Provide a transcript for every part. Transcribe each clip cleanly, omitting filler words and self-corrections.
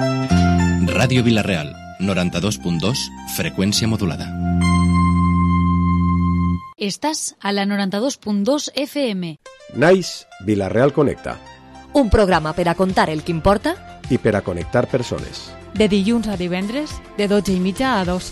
Ràdio Vila-real, 92.2, freqüència modulada. Estàs a la 92.2 FM. Naix Vila-real Connecta. Un programa per a contar el que importa i per a connectar persones. De dilluns a divendres, de 12:30 a 2.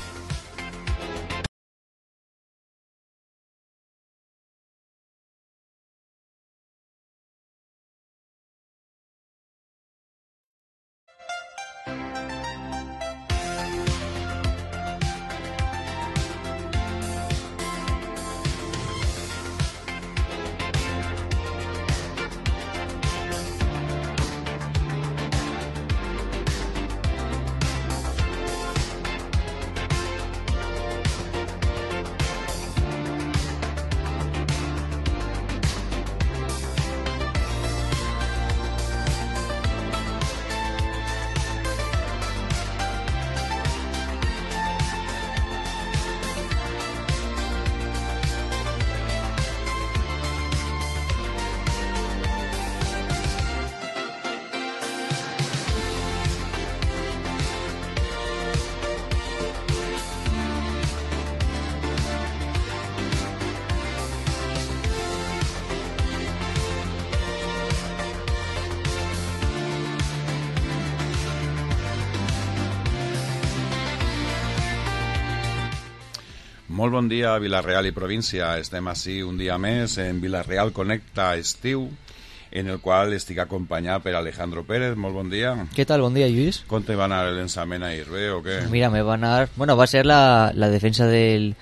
Molt bon dia, Vila-real i província. Estem així un dia més en Vila-real Connecta Estiu, en el qual estic acompanyat per Alejandro Pérez. Molt bon dia. ¿Qué tal? Bon dia, Lluís. Com te va anar el lançament ahir, bé o què? Mira, me va anar... Bueno, va ser la defensa del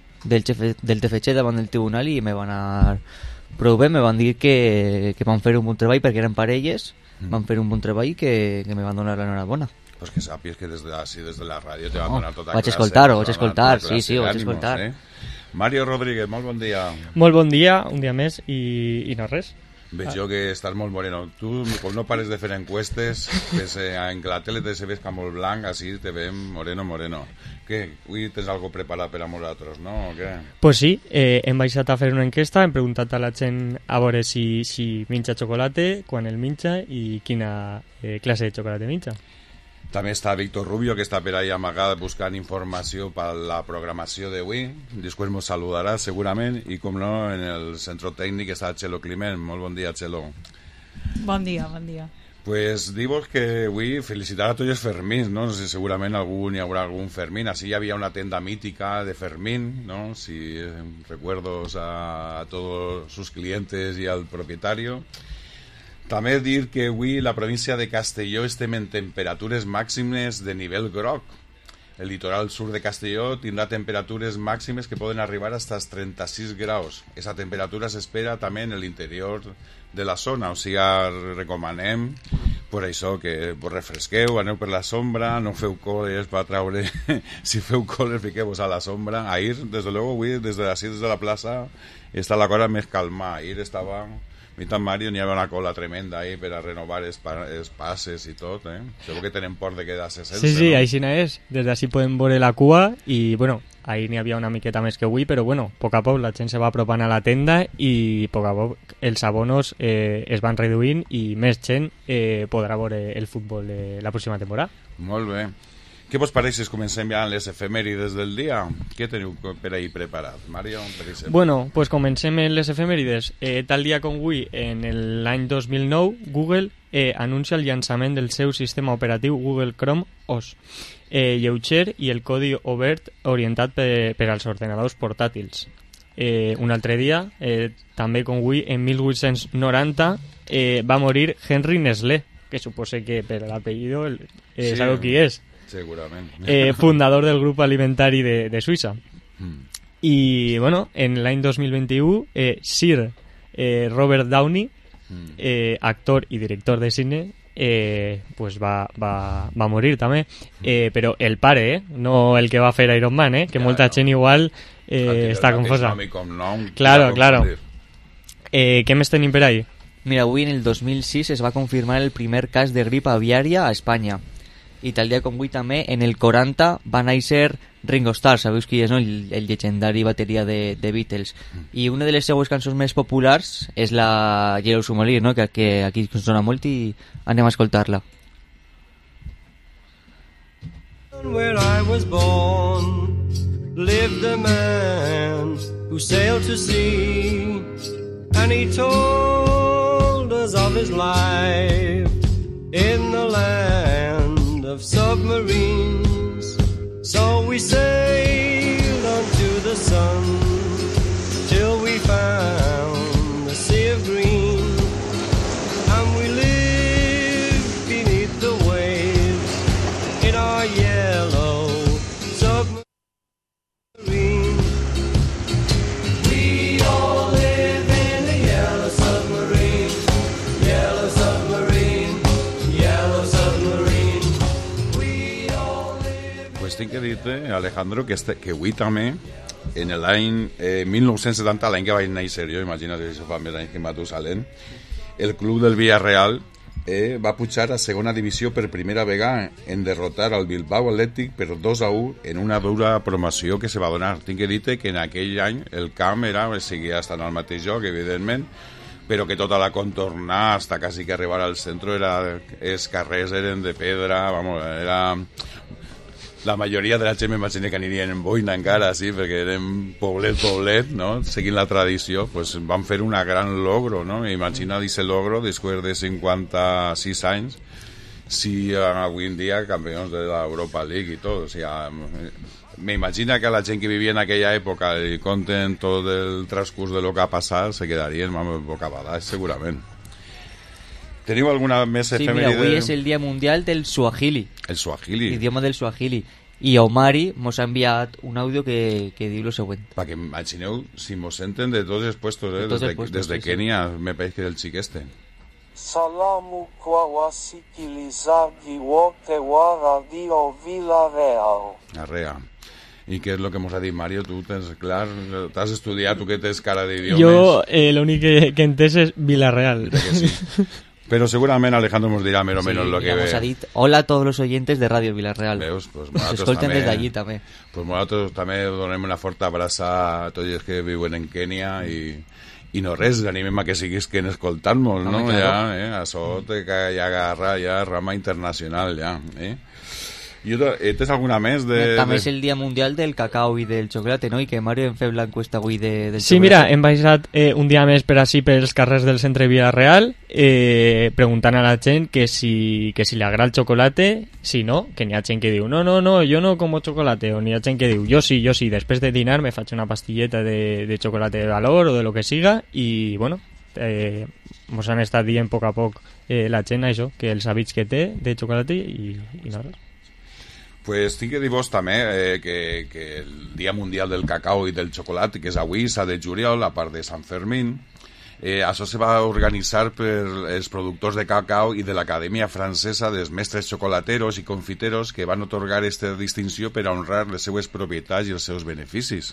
TFC davant del tribunal i me va anar prou bé. Me van dir que van fer un bon treball perquè eren parelles, van fer un bon treball i que me van donar l'enhorabona. Pues que sàpies que des de la ràdio te van donar tota vaig classe. Vaig escoltar, sí, vaig ànimos, escoltar. Mario Rodríguez, molt bon dia. Molt bon dia, un dia més i no res. Veig jo que estàs molt moreno. Tu, com no pares de fer encuestes, en la tele te se ves com molt blanc, així te veiem moreno. Què? Avui tens algo preparat per a nosaltres, no? O què? Pues sí, hem baixat a fer una enquesta, hem preguntat a la gent a veure si minxa xocolate, quan el minxa i quina classe de xocolate minxa. També està Víctor Rubio, que està per ahí amagat buscant informació per la programació d'avui. Després ens saludarà segurament. I com no, en el centre tècnic està Txelo Climent. Molt bon dia, Txelo. Bon dia, bon dia. Pues diu-vos que avui felicitar a tots els Fermins, no? Si segurament hi haurà algun Fermín. Així hi havia una tenda mítica de Fermín, ¿no? Si recuerdos a todos sus clientes y al propietario. També dir que avui la província de Castelló estem en temperatures màximes de nivell groc. El litoral sur de Castelló tindrà temperatures màximes que poden arribar fins als 36 graus. Esa temperatura s'espera també en l'interior de la zona, o sigui, recomanem per això que vos refresqueu, aneu per la sombra, no feu coles per traure... si feu coles, fiqueu-vos a la sombra. Ahir, des de luego, avui, des de la plaça, està la cosa més calma. Ahir estava... A mi tant Mario n'hi havia una cola tremenda ahí per a renovar els passes i tot, eh? Segur que tenen por de quedar-se sense, sí, no? així és. Des d'ací podem veure la cua i, bueno, ahir n'hi havia una miqueta més que avui, però, bueno, a poc a poc la gent se va apropant a la tenda i a poc a poc els abonos es van reduint i més gent podrà veure el futbol de la pròxima temporada. Molt bé. Què vos pareix si comencem ja amb les efemèrides del dia? Què teniu per ahir preparat? Mario, per exemple. Bueno, pues comencem amb les efemèrides. Tal dia com avui, en l'any 2009, Google anuncia el llançament del seu sistema operatiu Google Chrome OS, lleuger i el codi obert orientat per als ordenadors portàtils. Un altre dia, també com avui, en 1890, va morir Henry Nestlé, que suposa que per l'apellido sabeu qui és. Segurament. Fundador del grup alimentari de Suïssa. I, bueno, en l'any 2021, Sir Robert Downey, actor i director de cine, pues va morir també. Però el pare, no el que va fer Iron Man, que molta gent igual està confosa. Claro. Què més tenim per ahí? Mira, avui en el 2006 es va confirmar el primer cas de grip aviària a Espanya. I tal dia com avui també, en el 40 va néixer Ringo Starr, sabeu qui és, no? El llegendari bateria de Beatles. I una de les seues cançons més populars és la Yellow Submarine, no? Que aquí sona molt i anem a escoltar-la. Where I was born lived a man who sailed to sea, and he told us of his life in the land of submarines. So we sailed unto the sun till we found the sea of green, and we lived beneath the waves in our yellow submarine. We all live in a yellow submarine, yellow submarine, yellow submarine. We all live. Pues tinc que dir-te, Alejandro, que avui també, en l'any 1970, l'any que vaig néixer jo, imagina't que això fa més anys que Matusalén, el club del Villarreal va pujar a segona divisió per primera vegada en derrotar al Bilbao Athletic per 2-1 en una dura promoció que se va donar. Tinc que dir-te que en aquell any el camp seguia estant al mateix lloc, evidentment, però que tota la contornada, hasta quasi que arribar al centre, els carrers eren de pedra, vamos, era... La majoria de la gent m'imagina que anirien en boina encara, sí, perquè eren poblet, no? Seguint la tradició, pues van fer una gran logro, no? Imagina ese logro després de 56 anys, si avui en dia campions de l'Europa League i tot, o sea, m'imagina que a la gent que vivia en aquella època i conten tot el transcurs de lo que ha passat, se quedarien bocabadats, segurament. ¿Teniu alguna més efemèride? Sí, mira, avui és el Dia Mundial del Suajili. El Suajili. L'idioma del Suajili. I Omari mos ha enviat un àudio que diu lo següent. Para que imagineu si mos senten de tots els puestos, desde Kenia, me parece que era el xic este. Salamu kwa wasikilizaji wote wa Radio Villarreal. Arrea. ¿Y qué es lo que hemos dit, Mario? ¿Tú tens clar? ¿T'has estudiat? ¿Tú que tens cara d'idiomes? Jo l'únic que entès és Villarreal. Que sí. Pero seguramente Alejandro nos dirá menos lo que ve. Nos ha dit hola a todos los oyentes de Radio Villarreal. Veus? Pues escolten des d'allí també. Pues nosaltres també donem una forta abraça a tots els que viuen en Kènia i no res, animem a que siguis que escoltant-nos, no? Claro. Ja, això te ja agarra ja rama internacional, ja, ¿tens alguna més? També és el Dia Mundial del Cacao i del Xocolate, no? I que Mario hem fet l'encuesta avui del xocolate. Sí, mira, hem baixat un dia més per així pels carrers del centre de Villarreal preguntant a la gent que si li agrada el xocolate, si no, que n'hi ha gent que diu no, jo no como chocolate, o n'hi ha gent que diu jo sí, després de dinar me faig una pastilleta de chocolate de valor o de lo que siga i, bueno, mos han estat dient a poc la gent això, que els hàbits que té de xocolate i no res. Pues tinc que dir-vos també que el Dia Mundial del Cacao i del Xocolate, que és avui, 7 de juliol, a part de Sant Fermín, això se va organitzar per els productors de cacao i de l'Acadèmia Francesa dels Mestres Xocolateros i Confiteros, que van otorgar aquesta distinció per a honrar les seues propietats i els seus beneficis.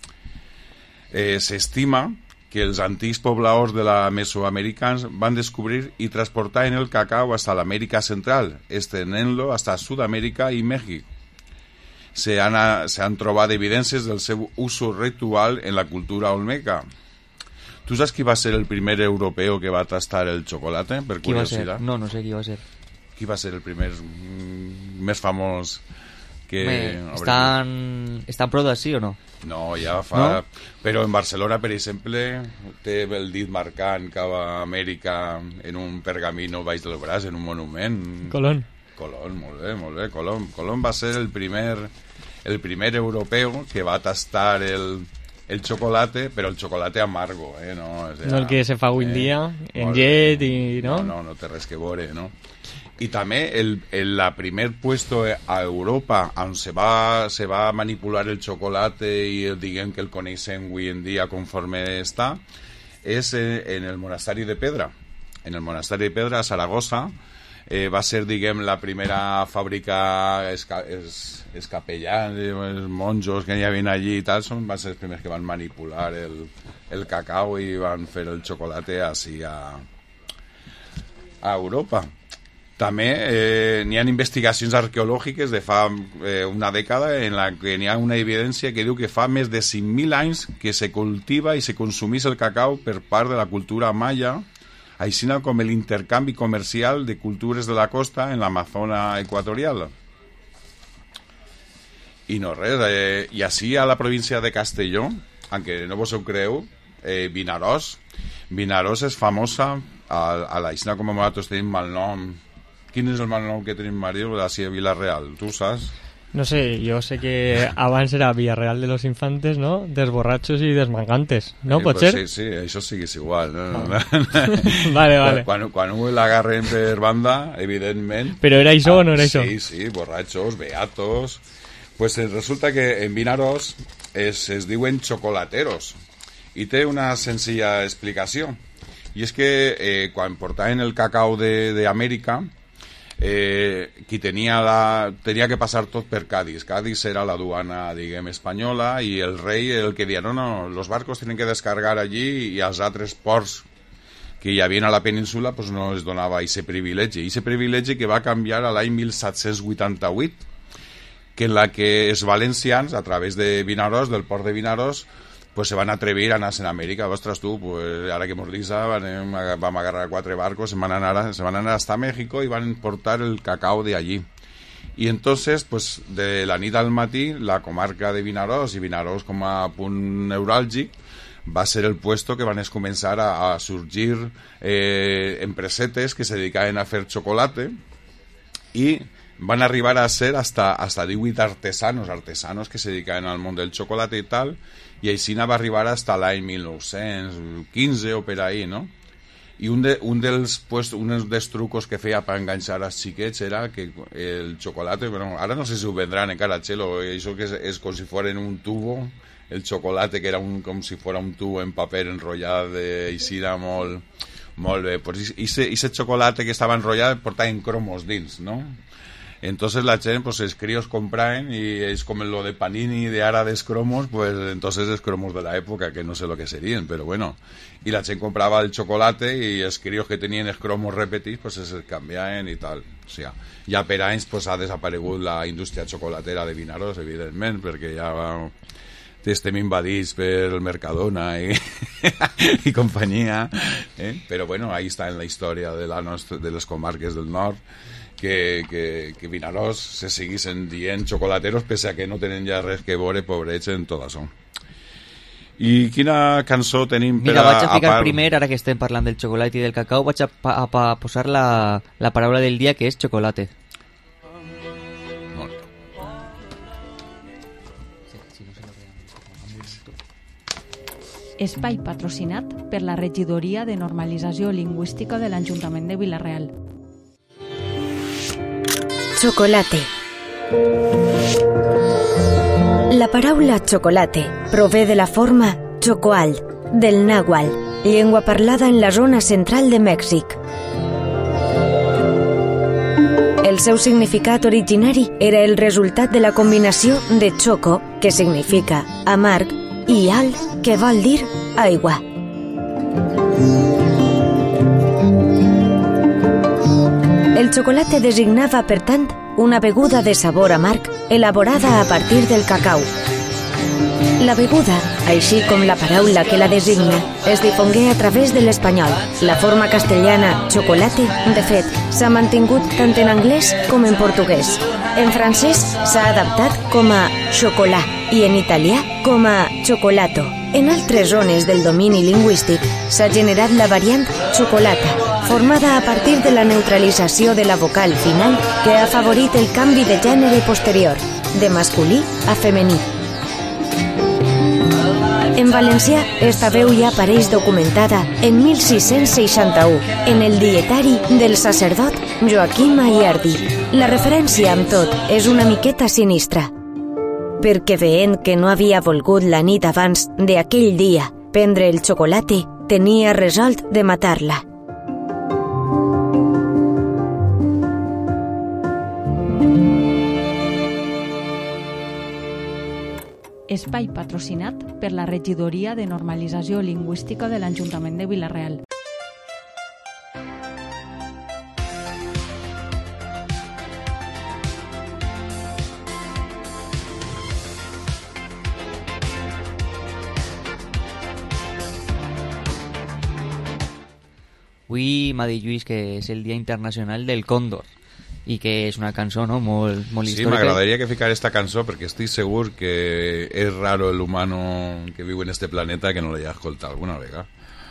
S'estima que els antics pobladors de la mesoamericans van descobrir i transportar en el cacao hasta l'Amèrica Central, estenent-lo hasta Sud-amèrica i Mèxic. Se han trobat evidències del seu ús ritual en la cultura olmeca. Tu saps qui va ser el primer europeu que va tastar el xocolate, per curiositat? No sé qui va ser. Qui va ser el primer més famós que... Estan prou d'ací o no? No, ja fa... No? Però en Barcelona, per exemple, té el dit marcant cap a Amèrica en un pergamino baix del braç, en un monument. Colón, molt bé. Colón va ser el primer europeu que va tastar el xocolate, però el xocolate amargo, no? O sea, no el que se fa avui en dia, en llet i... No no té res que veure, no? I també el primer puesto a Europa on se va manipular el xocolate i diguem que el coneixem avui en dia conforme està és en el Monasteri de Pedra. En el Monasteri de Pedra a Saragossa va ser, diguem, la primera fàbrica, els capellans, els monjos que hi havia allí i tal, van ser els primers que van manipular el cacao i van fer el xocolate així a Europa. També n'hi ha investigacions arqueològiques de fa una dècada en la que n'hi ha una evidència que diu que fa més de 5.000 anys que se cultiva i se consumís el cacau per part de la cultura maya, així com l'intercanvi comercial de cultures de la costa en l'Amazona equatorial. I no res, i així a la província de Castelló, aunque no vos ho creu, Vinaròs és famosa a la isla, com nosaltres tenim malnom. Quin és el malnom que tenim, Mario, d'ací a Vila-real? Tu saps? No sé, jo sé que abans era Villarreal de los Infantes, no? Dels borratxos i dels mangantes, no? Pot Pues ser? sí, això sí que és igual. No? Vale. Quan l'agarren per banda, evidentment... Però era això o no era això? Sí, borratxos, beatos... Pues resulta que en Vinaròs es diuen xocolateros i té una senzilla explicació, i és que quan portaven el cacau d'Amèrica, qui tenia que passar tot per Cádiz. Cádiz era la duana, diguem, espanyola, i el rei el que deia, no, los barcos tienen que descargar allí, i als altres ports que hi havia a la península pues no es donava aquest privilegi que va canviar a l'any 1788, que en la que els valencians, a través de Vinaròs, del port de Vinaròs, pues se van atrevir a anar a Amèrica. Ostres, tu, pues, ara que mos disa, vam agarrar 4 barcos, se van anar hasta México i van portar el cacao de allí. Y entonces, pues, de la nit al matí, la comarca de Vinaròs, i Vinaròs com a punt neuràlgic, va ser el puesto que van començar a sorgir empresetes que se dedicaven a fer xocolate, i van arribar a ser hasta 18 artesanos que se dedicaven al món del xocolate i tal, i així va arribar hasta l'any 1915 o per ahí, no? I un dels trucos que feia per enganxar als xiquets era que el xocolate, bueno, ara no sé si ho vendran encara, Chelo, això que és com si fos un tubo, el xocolate que era com si fos un tubo en paper enrotllat d'eixida molt bé, pues ese chocolate que estava enrotllat portaven cromos dins, no? Entonces la gent, pues els críos compraven, y es como lo de Panini de ara dels cromos, pues entonces es cromos de la época, que no sé lo que serían, pero bueno, y la gent comprava el chocolate y els críos que tenien els cromos repetits, pues es canviaven i tal. O sea, ja per anys pues ha desaparegut la indústria xocolatera de Vinaròs, evidentment, perquè ja estem invadits per el Mercadona i companyia, però bueno, ahí està en la història de les comarques del nord, que Vinaròs se seguissin dient xocolateros, pese a que no tenen ja res que veure, pobrets, en tot això. I quina cançó tenim per Mira, vaig a ficar primer, ara que estem parlant del xocolate i del cacau, vaig a posar la paraula del dia, que és xocolate. Espai patrocinat per la Regidoria de Normalització Lingüística de l'Ajuntament de Vila-real. Chocolate. La paraula chocolate prové de la forma chocoal, del náhuatl, llengua parlada en la zona central de Mèxic. El seu significat originari era el resultat de la combinació de choco, que significa amarg, i al, que vol dir aigua. El xocolate designava, per tant, una beguda de sabor amarg elaborada a partir del cacau. La beguda, així com la paraula que la designa, es difongué a través de l'espanyol. La forma castellana chocolate, de fet, s'ha mantingut tant en anglès com en portuguès. En francès s'ha adaptat com a chocolat i en italià com a chocolato. En altres zones del domini lingüístic s'ha generat la variant chocolata, formada a partir de la neutralització de la vocal final que ha afavorit el canvi de gènere posterior, de masculí a femení. En valencià, esta veu ja apareix documentada en 1661 en el dietari del sacerdot Joaquim Ayardi. La referència, amb tot, és una miqueta sinistra, perquè veient que no havia volgut la nit abans d'aquell dia prendre el xocolate, tenia resolt de matar-la. Espai patrocinat per la Regidoria de Normalització Lingüística de l'Ajuntament de Vila-real. Avui m'ha dit Lluís que és el Dia Internacional del Còndor. i que és una cançó, no?, molt Sí, històrica. m'agradaria que ficar esta cançó perquè estic segur que és raro el humano que viu en este planeta que no l'hagi escoltat alguna vegada.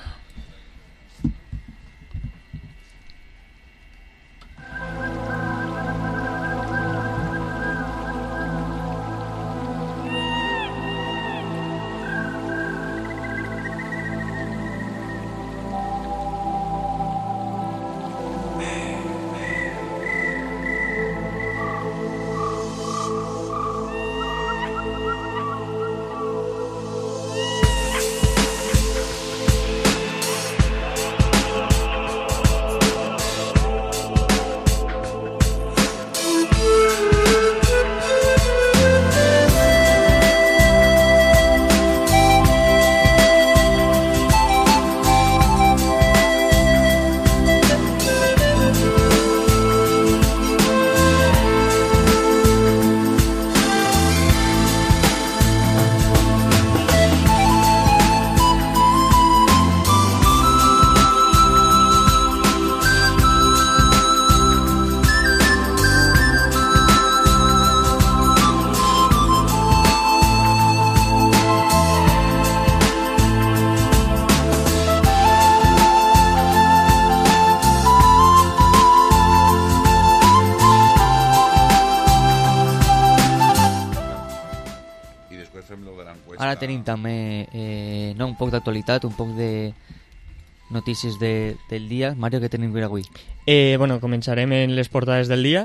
Ara tenim també no, un poc d'actualitat, un poc de notícies del dia. Mario, què tenim per avui? Bueno, començarem en les portades del dia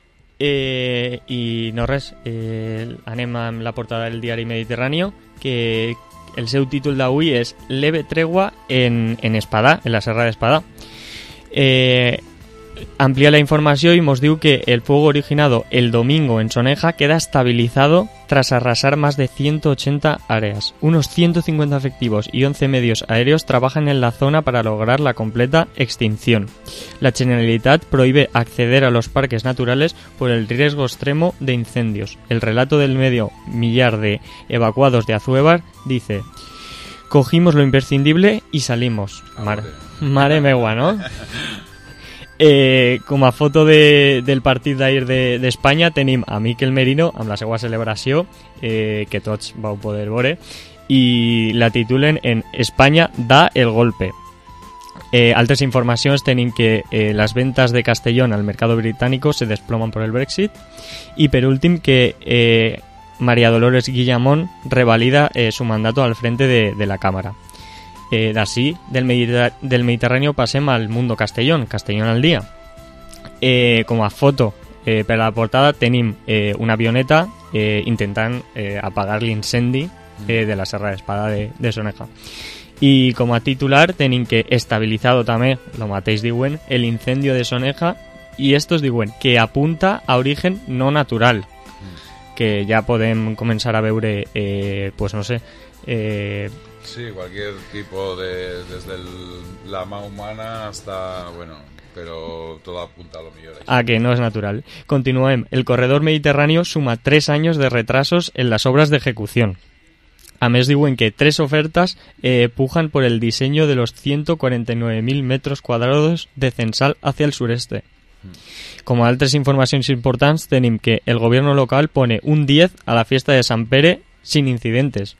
i no res, anem amb la portada del diari Mediterráneo, que el seu títol d'avui és Leve tregua en Espadà, en la Serra d'Espadà. Amplía la información y nos diu que el fuego originado el domingo en Soneja queda estabilizado tras arrasar más de 180 áreas. Unos 150 efectivos y 11 medios aéreos trabajan en la zona para lograr la completa extinción. La Generalitat prohíbe acceder a los parques naturales por el riesgo extremo de incendios. El relato del medio millar de evacuados de Azuévar dice: cogimos lo imprescindible y salimos. Mare meua, ¿no? Com a foto del partit d'ahir d'Espanya tenim a Miquel Merino amb la seva celebració, que tots vau poder veure, i la titulen en Espanya da el golpe. Altres informacions tenim que las ventas de Castellón al mercado británico se desploman por el Brexit, y per últim que María Dolores Guillamón revalida su mandato al frente de la Cámara. D'ací, del Mediterráneo passem al Mundo Castellón, Castellón al día. Com a foto per a la portada tenim una avioneta intentant apagar l'incendi de la Serra d'Espadà de Soneja. I com a titular tenim que estabilizado també, lo mateix diuen, el incendio de Soneja, i estos diuen que apunta a origen no natural, que ja podem començar a veure, pues no sé... Sí, cualquier tipo desde la mano humana hasta, bueno, pero todo apunta a lo mejor. A que no es natural. Continuem. El corredor mediterráneo suma 3 años de retrasos en las obras de ejecución. A més diuen que 3 ofertas pujan por el diseño de los 149.000 metros cuadrados de censal hacia el sureste. Como altres informacions importants tenim que el gobierno local pone un 10 a la fiesta de Sant Pere sin incidentes.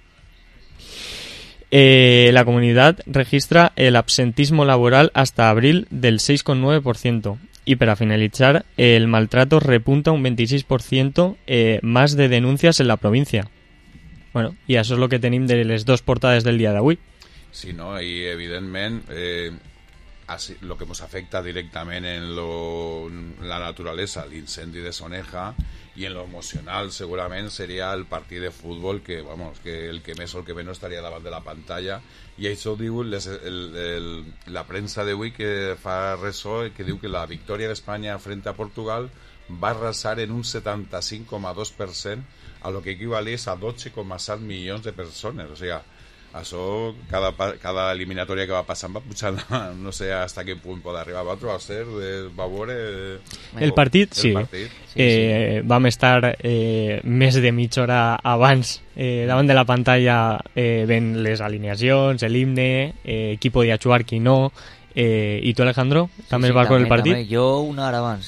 La comunidad registra el absentismo laboral hasta abril del 6,9%, y para finalizar, el maltrato repunta un 26% más de denuncias en la provincia. Bueno, y això és el que tenim de les dos portades del dia d'avui. Sí, no, y evidentemente lo que nos afecta directamente en la naturaleza, el incendi de Soneja, y en lo emocional seguramente sería el partido de fútbol que, vamos, que el que més o el que menys estaria davant de la pantalla, i això diu la premsa d'avui que fa ressò, que diu que la victòria d'Espanya frente a Portugal va arrasar en un 75,2% a lo que equivalés a 12,7 milions de persones, o sigui, això, cada eliminatòria que va passant va pujant, no sé hasta quin punt pot arribar. Va ser, va veure... El partit, sí. Vam estar més de mitja hora abans davant de la pantalla ven les alineacions, l'himne, qui podia jugar, qui no. I tu, Alejandro, també vas veure el partit? També. Jo una hora abans.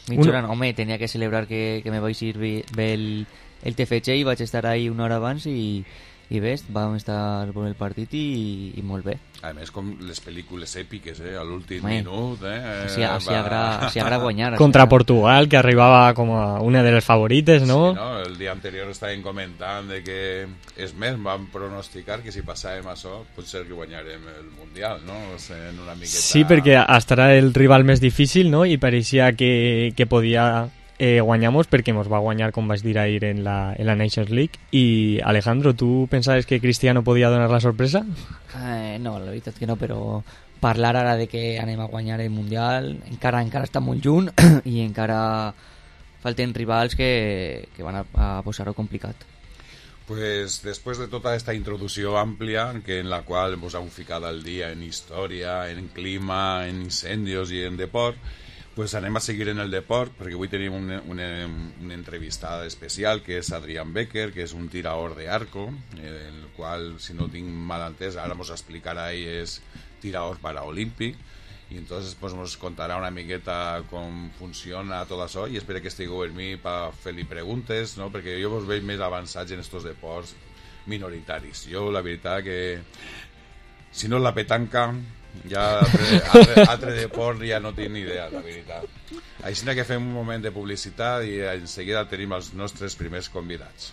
Mitja hora no, home, tenia que celebrar que me vaig ir bé el TFG i vaig estar ahí una hora abans i ves, vam estar per el partit i molt bé. A més, com les pel·lícules èpiques, a l'últim minut. Si agrada guanyar. Contra Portugal, que arribava com a una de les favorites, ¿no? Sí, no? El dia anterior estaven comentant de que, és més, van pronosticar que si passàvem això, pot ser que guanyarem el Mundial, no? En una miqueta... Sí, perquè hasta era el rival més difícil, no? I pareixia que podia... guanyamos perquè ens va guanyar, com vaig dir ahir, en la Nations League. I Alejandro, tu pensaves que Cristiano podia donar la sorpresa? No, la veritat que no, però parlar ara de que anem a guanyar el Mundial encara està molt lluny i encara falten rivals que van a posar-ho complicat. Pues después de toda esta introducción amplia, en la cual hemos ficado al día en historia, en clima, en incendios y en deport, pues anem a seguir en el deport, perquè avui tenim una entrevistada especial, que és Adrián Becker, que és un tirador de arco, el qual, si no tinc mal entès, ara mos explicarà ell, és tirador paraolímpic, i entonces pues nos contarà una miqueta com funciona tot això, i espero que estigueu amb mi per fer-li preguntes, no? Perquè jo vos veig més avançats en estos deports minoritaris. Jo, la veritat, que si no la petanca... ja altre deport ja no tinc ni idea, la veritat. Així que fem un moment de publicitat i enseguida tenim els nostres primers convidats.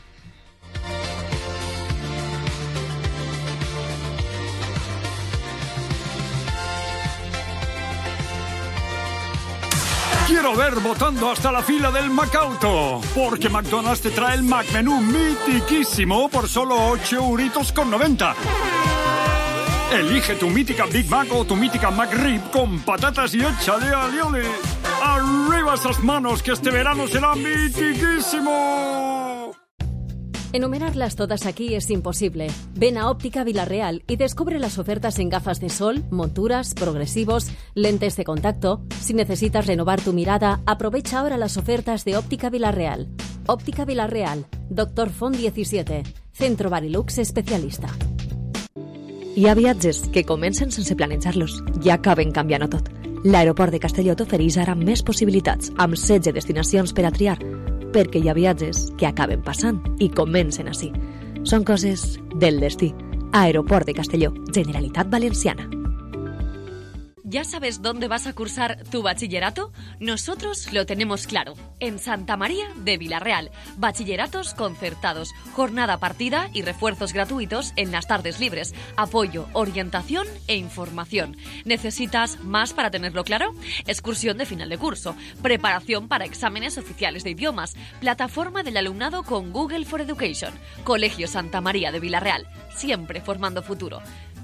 Quiero ver votando hasta la fila del Macauto, porque McDonald's te trae el McMenú mitiquísimo por solo 8,90 €. Elige tu mítica Big Mac o tu mítica McRib con patatas y échale alioli. ¡Arriba esas manos, que este verano será mitiquísimo! Enumerarlas todas aquí es imposible. Ven a Óptica Vilarreal y descubre las ofertas en gafas de sol, monturas, progresivos, lentes de contacto. Si necesitas renovar tu mirada, aprovecha ahora las ofertas de Óptica Vilarreal. Óptica Vilarreal, Dr. Font 17, Centro Barilux especialista. Hi ha viatges que comencen sense planejar-los i acaben canviant-ho tot. L'aeroport de Castelló t'ofereix ara més possibilitats, amb 16 destinacions per a triar, perquè hi ha viatges que acaben passant i comencen així. Són coses del destí. Aeroport de Castelló, Generalitat Valenciana. ¿Ya sabes dónde vas a cursar tu bachillerato? Nosotros lo tenemos claro. En Santa María de Vilarreal. Bachilleratos concertados, jornada partida y refuerzos gratuitos en las tardes libres. Apoyo, orientación e información. ¿Necesitas más para tenerlo claro? Excursión de final de curso. Preparación para exámenes oficiales de idiomas. Plataforma del alumnado con Google for Education. Colegio Santa María de Vilarreal. Siempre formando futuro.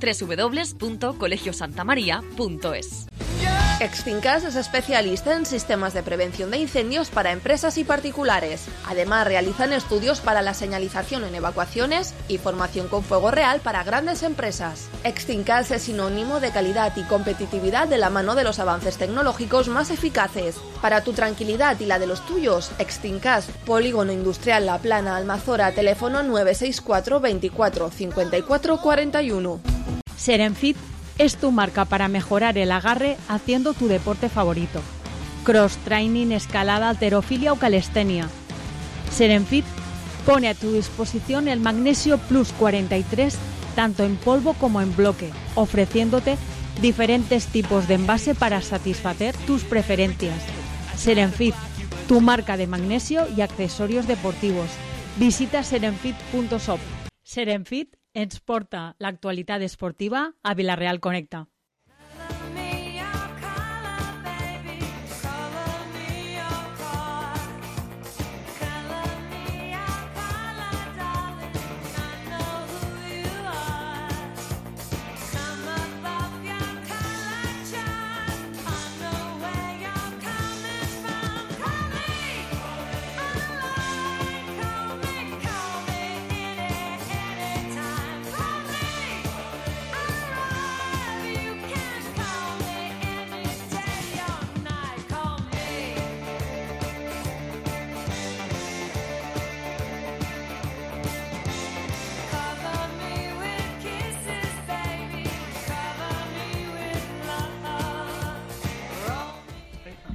www.colegiosantamaria.es. Extincas es especialista en sistemas de prevención de incendios para empresas y particulares. Además, realizan estudios para la señalización en evacuaciones y formación con fuego real para grandes empresas. Extincas es sinónimo de calidad y competitividad de la mano de los avances tecnológicos más eficaces. Para tu tranquilidad y la de los tuyos, Extincas, Polígono Industrial La Plana, Almazora, teléfono 964 24 54 41. Serenfit es tu marca para mejorar el agarre haciendo tu deporte favorito. Cross-training, escalada, halterofilia o calistenia. Serenfit pone a tu disposición el Magnesio Plus 43 tanto en polvo como en bloque, ofreciéndote diferentes tipos de envase para satisfacer tus preferencias. Serenfit, tu marca de magnesio y accesorios deportivos. Visita serenfit.shop. Serenfit ens porta l'actualitat esportiva a Vilarreal Connecta.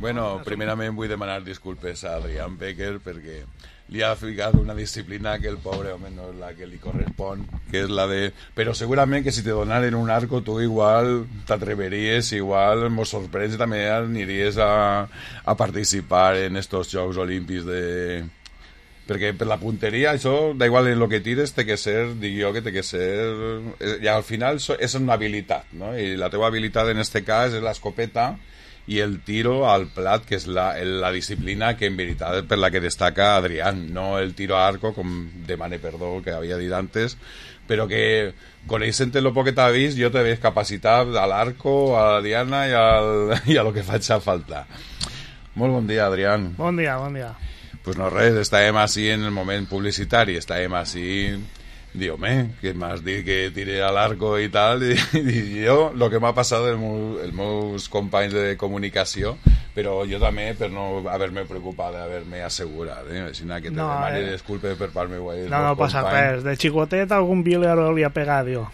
Bueno, primerament vull demanar disculpes a Adrián Becker perquè li ha ficat una disciplina que el pobre home no és la que li correspon, que és la de... Però segurament que si te donaren un arco tu igual t'atreveries, igual mos sorprens i també aniries a participar en estos Jocs Olímpics de... Perquè per la punteria això, da igual en lo que tires, té que ser, dic jo que té que ser... I al final és una habilitat, no? I la teva habilitat en este cas és l'escopeta i el tiro al plat, que és la disciplina que en veritat per la que destaca Adrián, no el tiro a arco, com demane perdó que havia dit antes, però que coneixent lo poc que t'ha vist jo te veig capacitat a l'arco, a la diana i a lo que faig a falta. Molt bon dia, Adrián. Bon dia, bon dia. Pues no res, estàvem així en el moment publicitari, estàvem així, digo, que m'has dit que tiré a l'arco i tal, i jo, lo que m'ha passat els meus companys de comunicació, però jo també per no haver-me preocupat d'haver-me assegurat, així que te demani disculpes per part meva. No passa res, de xicotet algun bilero li ha pegat jo.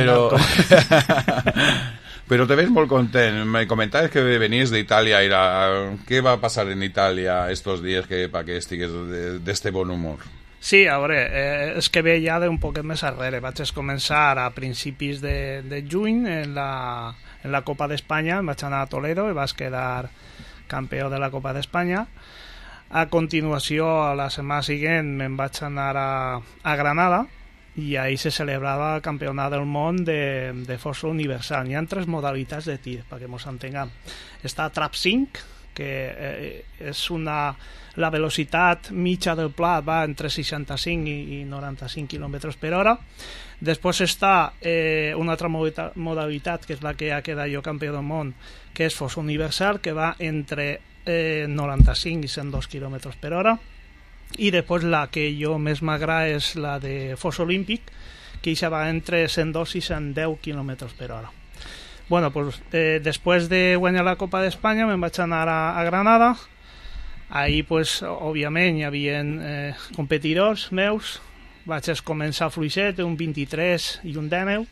Però te ves molt content. Me comentaves que venies d'Itàlia. Què va passar en Itàlia estos dies para que estigues d'este bon humor? Sí, a veure, és que ve ja d'un poquet més arrere. Vaig començar a principis de juny en la Copa d'Espanya. Vaig anar a Toledo i vaig quedar campió de la Copa d'Espanya. A continuació, a la setmana següent, me'n vaig anar a Granada i ahí se celebrava el Campionat del món de força universal. Hi ha 3 modalitats de tir, perquè ens entenguem. Està Trap 5, que és la velocitat mitja del plat va entre 65 i 95 km per hora. Després està una altra modalitat, que és la que ha quedat jo campió del món, que és força universal, que va entre 95 i 102 km per hora. I després la que jo més m'agrada és la de força olímpic, que ja va entre 102 i 110 km per hora. Bueno, pues, després de guanyar la Copa d'Espanya me'n vaig anar a Granada. Ahí, pues, òbviament, hi havia competidors meus. Vaig començar fluixet, un 23 i un 10.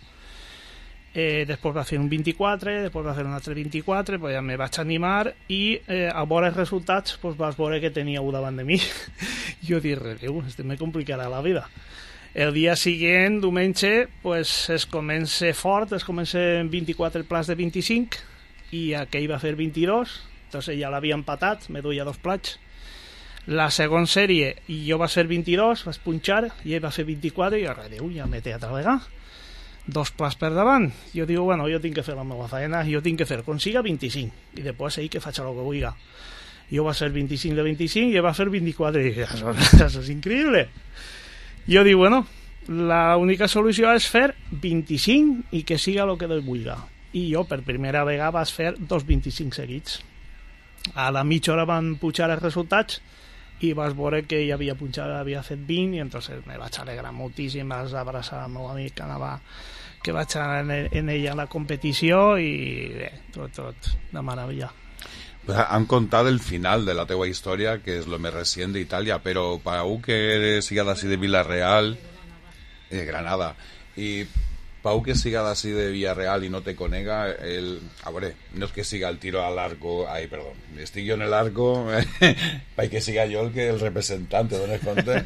Després va fer un 24, després va fer un altre 24, pues ja me vaig animar i a veure els resultats pues vas veure que tenia un davant de mi. Jo dic, este me complicarà la vida. El dia següent, diumenge, pues es comença fort, es comença en 24 plats de 25 i aquell va fer 22, entonces ja l'havia empatat, me duia 2 plats. La segona sèrie, i jo va ser 22, vaig punxar, i ell va fer 24 i jo ja m'he altra vegada. 2 plats per davant. Jo dic, bueno, jo tinc que fer la meva feina, jo tinc que fer consiga 25 i després ell que faig el que vulgui. Jo va ser 25 de 25 i ell va fer 24 i això és increïble. Jo dic, bueno, la única solució és fer 25 i que siga el que Déu vulgui. I jo per primera vegada vaig fer 2 25 seguits. A la mitja hora van pujar els resultats i vas veure que ell havia fet 20 i entonces me vaig alegrar moltíssim, vaig abraçar el meu amic que vaig anar en ella a la competició i bé, tot de meravella. Han contat el final de la teua història, que és el més recent d'Itàlia, però per a un que siga d'ací de Vila-real, Granada, i per a un que siga d'ací de Vila-real i no te conega, a veure, no és que siga el tiro a l'arco, perdó, estic jo en l'arco, perquè siga jo el representant, te dones compte?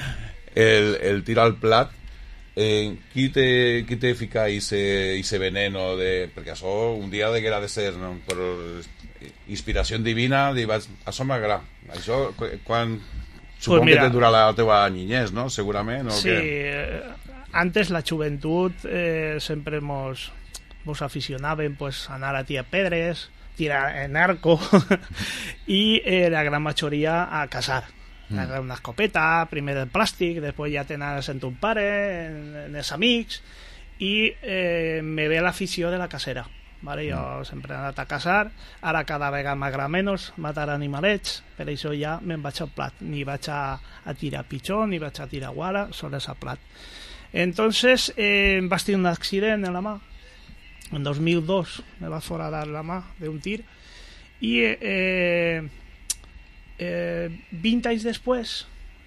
El tiro al plat, qui te fica ese veneno perquè això un dia que era de ser, no? Per inspiració divina, això m'agrada. Això quan supongo que te dura la teva niñez, no? Segurament. Sí, antes la joventut sempre mos aficionàvem pues, a anar a tirar pedres, tirar en arco i la gran majoria a caçar. Una escopeta, primer de plàstic, després ja t'anaves amb ton pare, en els amics, i me ve l'afició de la cacera. Vale? Jo sempre he anat a caçar, ara cada vegada m'agrada menys matar animalets, per això ja me'n vaig al plat, ni vaig a tirar pitjor, ni vaig a tirar guara, sols al plat. Entonces em vaig tenir un accident en la mà, en 2002 me va foradar la mà d'un tir, i 20 anys després,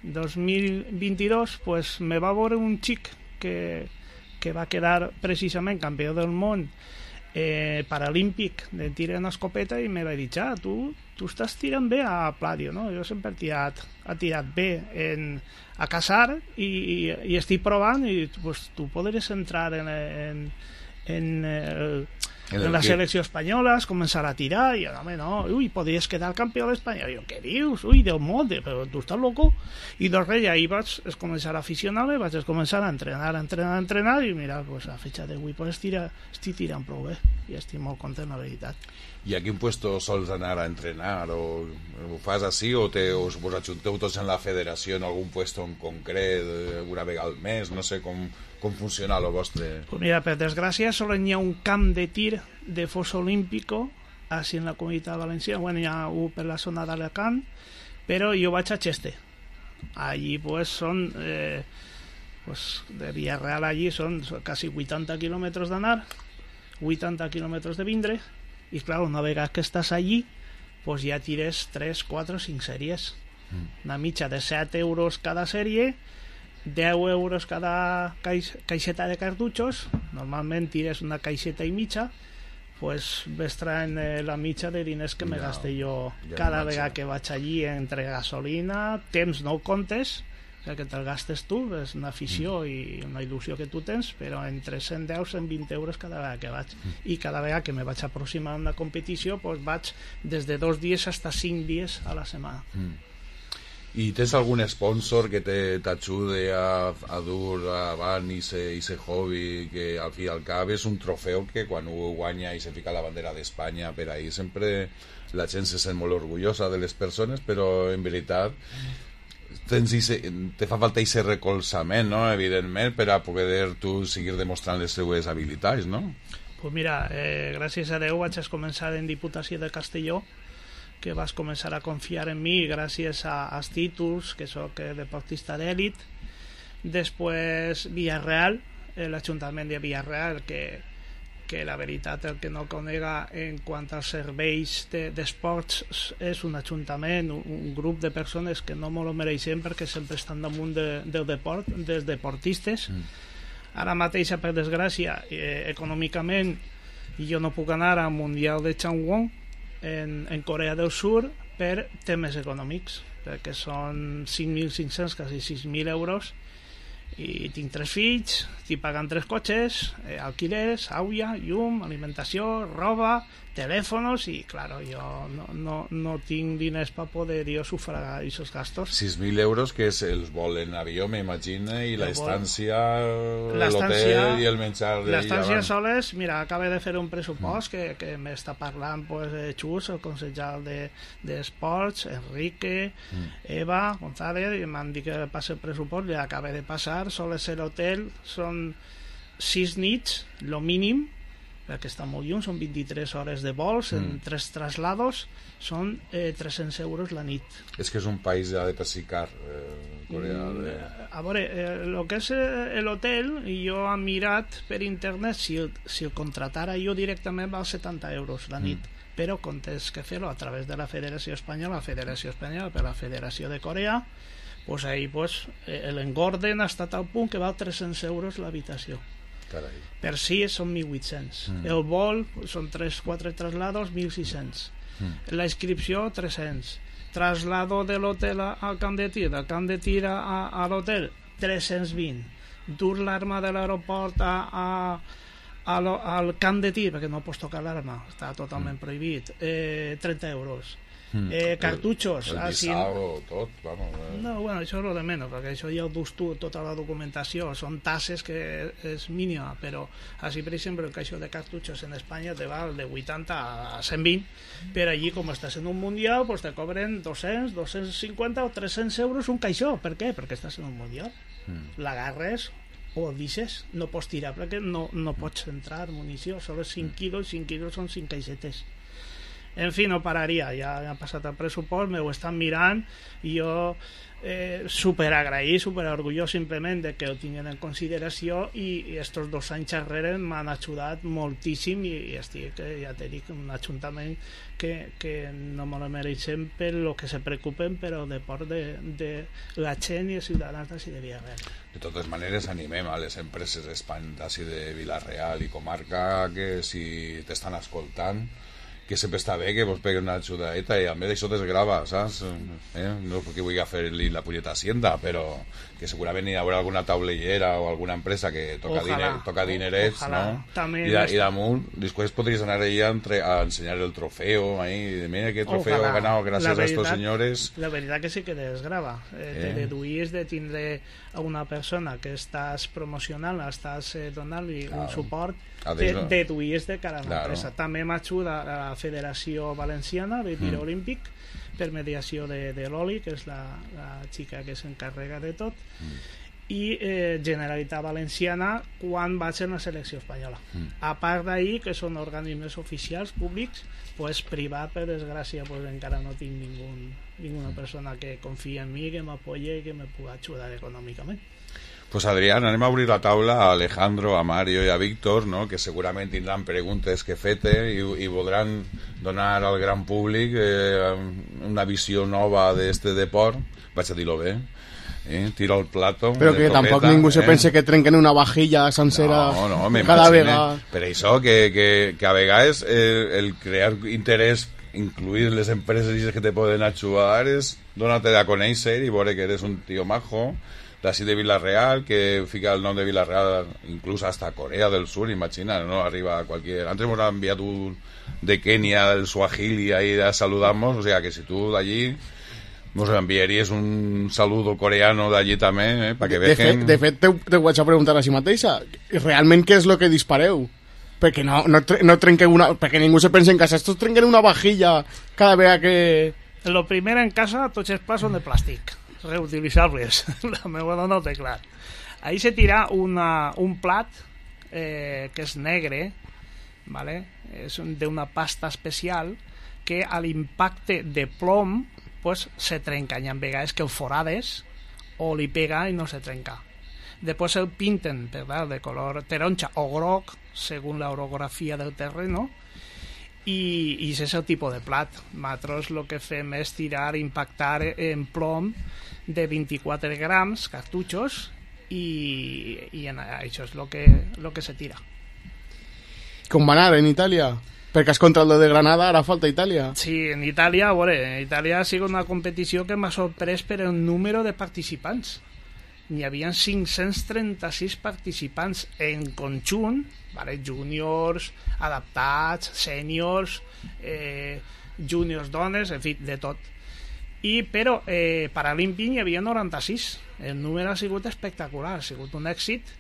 2022, pues, me va veure un xic que va quedar precisament campió del món paralímpic de tir en escopeta i me va dir, tu estàs tirant bé a Pladio, no? Jo sempre he tirat bé a caçar i estic provant i pues, tu podries entrar en la selecció espanyola, començar a tirar i no, podries quedar campió d'Espanya. Jo, què dius? Déu molt, però tu estàs loco. I doncs res, ahir vaig començar a aficionar-me, vaig començar a entrenar i mira, pues, a fecha d'avui pues, estic tirant prou bé i estic molt content, la veritat. I a quin puesto sols anar a entrenar? O ho fas així o us ajunteu tots en la federació en algun puesto en concret una vegada al mes? No sé com funciona el vostre... Pues mira, per desgràcia sols hi ha un camp de tir de fos olímpico així en la Comunitat Valenciana. Bueno, hi ha un per la zona d'Alacant, però jo vaig a Cheste. Allí pues són de Villarreal allí són quasi 80 quilòmetres d'anar, 80 quilòmetres de vindre, i clar, una vegada que estàs allí pues ja tires 3, 4, 5 sèries, una mitja de 7 euros cada sèrie, 10 euros cada caixeta de cartutxos. Normalment tires una caixeta i mitja, pues ves traient la mitja de diners que me gaste jo cada vegada que vaig allí, entre gasolina, temps no ho comptes, que te'l gastes tu, és una afició i una il·lusió que tu tens, però entre 110 i 120 euros cada vegada que vaig. I cada vegada que me vaig aproximar a una competició pues vaig des de 2 dies fins a 5 dies a la setmana. I tens algun sponsor que t'ajude a dur avant i se hobby, que al fi i al cap és un trofeu que quan ho guanya i se fica la bandera d'Espanya per ahí sempre la gent se sent molt orgullosa de les persones, però en veritat te fa falta aquest recolzament, no? Evidentment, per a poder tu seguir demostrant les seues habilitats, no? Pues mira, gràcies a Déu vaig començar en Diputació de Castelló, que vas començar a confiar en mi gràcies als títols, que soc deportista d'èlit. Després Villarreal, l'Ajuntament de Villarreal, que la veritat el que no conega en quant als serveis d'esports és un ajuntament, un grup de persones que no m'ho mereixen perquè sempre estan damunt del deport, dels deportistes. Ara mateix, per desgràcia, econòmicament jo no puc anar al Mundial de Changwon en Corea del Sur per temes econòmics, perquè són 5.500, quasi 6.000 euros, i tinc 3 fills, estic pagant 3 cotxes, alquilers, aigua, llum, alimentació, roba, telèfonos, i claro, jo no tinc diners per poder sufragar aquests gastos. 6.000 euros, que és el vol en avió, m'imagino, i l'estància, l'hotel i el menjar. L'estància soles, mira, acaba de fer un pressupost que m'està parlant Xus, el consellal d'Esports, Enrique, Eva, González, i m'han dit que passa el pressupost, li acaba de passar, sols l'hotel són 6 nits, lo mínim, perquè està molt lluny, són 23 hores de vols, en 3 traslados, són 300 euros la nit. És que és un país ja de per si car, Corea. A veure, el que és l'hotel, jo he mirat per internet, si el contratara jo directament val 70 euros la nit, però tens que fer-ho a través de la Federació Espanyola, per la Federació de Corea, pues ahí l'engorden ha estat al punt que val 300 euros l'habitació. Carai. Per si són 1.800. El vol són 3-4 traslados, 1.600. La inscripció, 300. Traslado de l'hotel al camp de tir, del camp de tir a l'hotel, 320. Dur l'arma de l'aeroport al camp de tir, perquè no pots tocar l'arma, està totalment prohibit, 30 euros. Cartutxos el visado, tot, vamos. No, bueno, això és lo de menys, perquè això ja ho dus tu, tota la documentació, són tasses que és mínima, però així, per exemple, el caixó de cartutxos en Espanya te val de 80 a 120, però allí, com estàs en un mundial, pues te cobren 200, 250 o 300 euros un caixó. Per què? Perquè estàs en un mundial. L'agarres o el deixes, no pots tirar perquè no pots entrar munició, sols 5 quilos, 5 quilos són 5 caixetes. En fi, no pararia, ja han passat el pressupost, m'ho estan mirant i jo super agraït, super orgullós simplement de que ho tinguin en consideració i estos 2 anys darrere m'han ajudat moltíssim i estic, ja te dic, un ajuntament que no me lo mereixem per lo que se preocupen però de por de la gent i els ciutadans d'ací de Villarreal. De totes maneres, animem a les empreses d'ací de Vila-real i comarca que si t'estan escoltant que sempre està bé que vos peguen una ajudadeta i a més això desgrava, saps? No perquè vull fer-li la punyeta a Hacienda, però que segurament hi haurà alguna taulellera o alguna empresa que toca dinerets, no? I damunt, després podries anar allà a ensenyar el trofeo, mira que trofeo he ganado gràcies a estos senyores. La veritat que sí que desgrava. Te deduïs de tindre a una persona que estàs promocionant, estàs donant-li un suport, deduïs de cara a l'empresa. També m'ajuda la Federació Valenciana de Tiro Olímpic per mediació de l'Oli, que és la xica que s'encarrega de tot, i Generalitat Valenciana quan vaig en la selecció espanyola. A part d'ahir, que són organismes oficials públics, pues privat, per desgràcia, pues encara no tinc ninguna persona que confia en mi, que m'apoye i que me pugui ajudar econòmicament. Pues Adrián, anem a obrir la taula a Alejandro, a Mario i a Víctor, no? Que segurament tindran preguntes que fete i voldran donar al gran públic una visió nova d'este deport. Vaig a dir-lo bé. Tiro el plato. Però que tampoc ningú se pense que trenquen una vajilla sencera cada vegada. Per això que a vegades el crear interès, incluir les empreses que te poden ajudar, és donar-te a conèixer i veure que eres un tio majo d'ací de Vila-real, que fica el nom de Vila-real inclús hasta Corea del Sur, imagina, no arriba a cualquier... Antes hemos enviado un de Kenia, del Swahili, ahí a saludarnos, o sea que si tú de allí nos enviaries un saludo coreano d'allí també, perquè veuen... De fet, te ho vaig a preguntar així mateixa. Realment què és el que dispareu? Perquè no trenqueu una... Perquè ningú se pensa en casa. Estos trenquen una vajilla cada vegada que... Lo primer en casa, tots els plats són de plàstic, reutilitzables. La meva dona ho té clar. Ahí se tira un plat que és negre, ¿vale? És d'una pasta especial que a l'impacte de plom pues se trenca, hi ha vegades que el forades o li pega i no se trenca. Després el pinten, ¿verdad?, de color taronja o groc según la orografia del terreno i és el tipus de plat. Nosaltres el que fem és tirar, impactar en plom de 24 grams, cartutxos, i això és el que se tira. Com va anar en Itàlia? Perquè has contra el de Granada, ara falta Itàlia. Sí, en Itàlia, en Itàlia ha sigut una competició que m'ha sorprès per el número de participants. N'hi havia 536 participants en conjunt, júniors, adaptats, sèniors, júniors dones, en fi, de tot. Però paralímpic hi havia 96. El número ha sigut espectacular, ha sigut un èxit,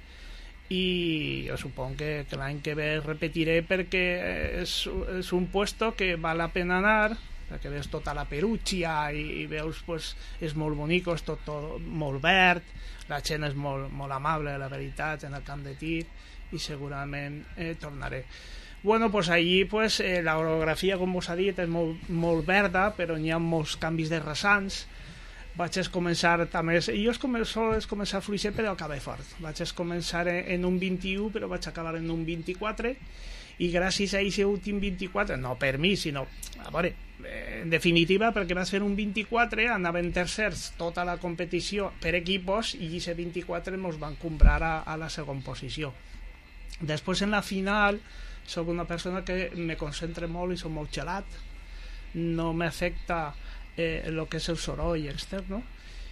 i jo suponc que l'any que ve repetiré perquè és un puesto que val la pena anar, perquè veus tota la Perugia i veus, pues, és molt bonic, és tot molt verd, la gent és molt amable, la veritat, en el camp de tir, i segurament tornaré. Bueno, pues allí pues, la orografia, com vos ha dit, és molt verda, però n'hi ha molts canvis de rasants. Vaig començar també... Jo començar fluixer, però acabé fort. Vaig començar en un 21, però vaig acabar en un 24, i gràcies a aquest últim 24, no per mi, sinó... A veure, en definitiva, perquè va ser un 24, anaven tercers tota la competició per equipos, i aquest 24 ens van comprar a la segona posició. Després, en la final, soc una persona que me concentre molt i soc molt gelat, no m'afecta el que és el soroll extern,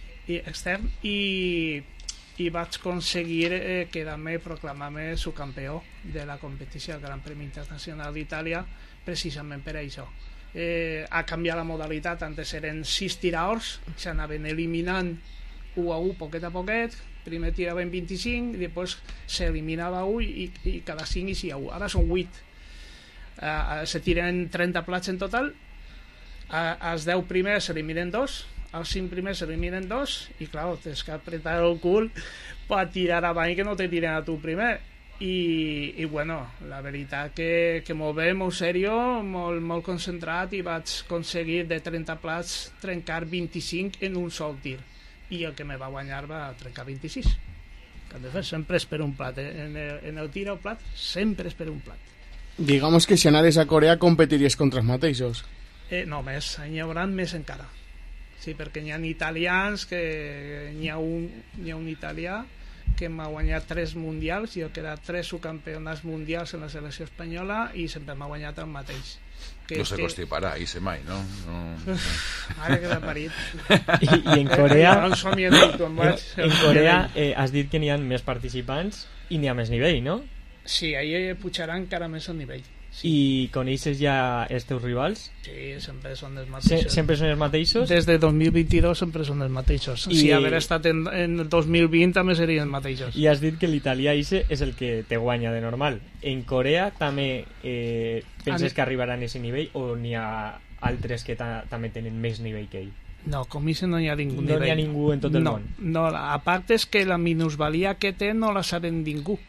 i vaig aconseguir quedar-me, proclamar-me subcampió de la competició del Gran Premi Internacional d'Itàlia, precisament per això. Ha canviat la modalitat, antes eren 6 tiradors, s'anaven eliminant 1 a 1, poquet a poquet, primer tiraven 25, i després s'eliminava 1 i cada 5 i 6 a 1. Ara són 8. Se tiren 30 plats en total, als 10 primers s'eliminen 2, als 5 primers s'eliminen 2, i clar, tens que apretar el cul per tirar avall que no te tiren a tu primer, i bueno, la veritat que molt bé, molt serio, molt concentrat, i vaig aconseguir de 30 plats trencar 25 en un sol tir, i el que me va guanyar va trencar 26. Que de fet sempre espero un plat, en el tir al plat sempre espero un plat. Digamos que si anares a Corea competiries contra els mateixos. No, més, n'hi haurà més encara. Sí, perquè n'hi ha italians, que n'hi ha un italià que m'ha guanyat 3 mundials, jo que era 3 subcampionats mundials en la selecció espanyola, i sempre m'ha guanyat el mateix. No se constiparà, i se mai, no? Ara que l'ha parit. I en Corea... En Corea has dit que n'hi ha més participants i n'hi ha més nivell, no? Sí, ahir pujarà encara més el nivell. Sí. I coneixes ja els teus rivals? Sí, sempre són els mateixos. Sempre són els mateixos? Des de 2022 sempre són els mateixos. Si haver estat en el 2020 també serien els mateixos. I has dit que l'italià és el que te guanya de normal. En Corea també penses que arribaran a aquest nivell, o n'hi ha altres que també tenen més nivell que ell? No, com això no hi ha ningú nivell. No n'hi ha ningú en tot el món? No, a part és que la minusvalia que té no la saben ningú.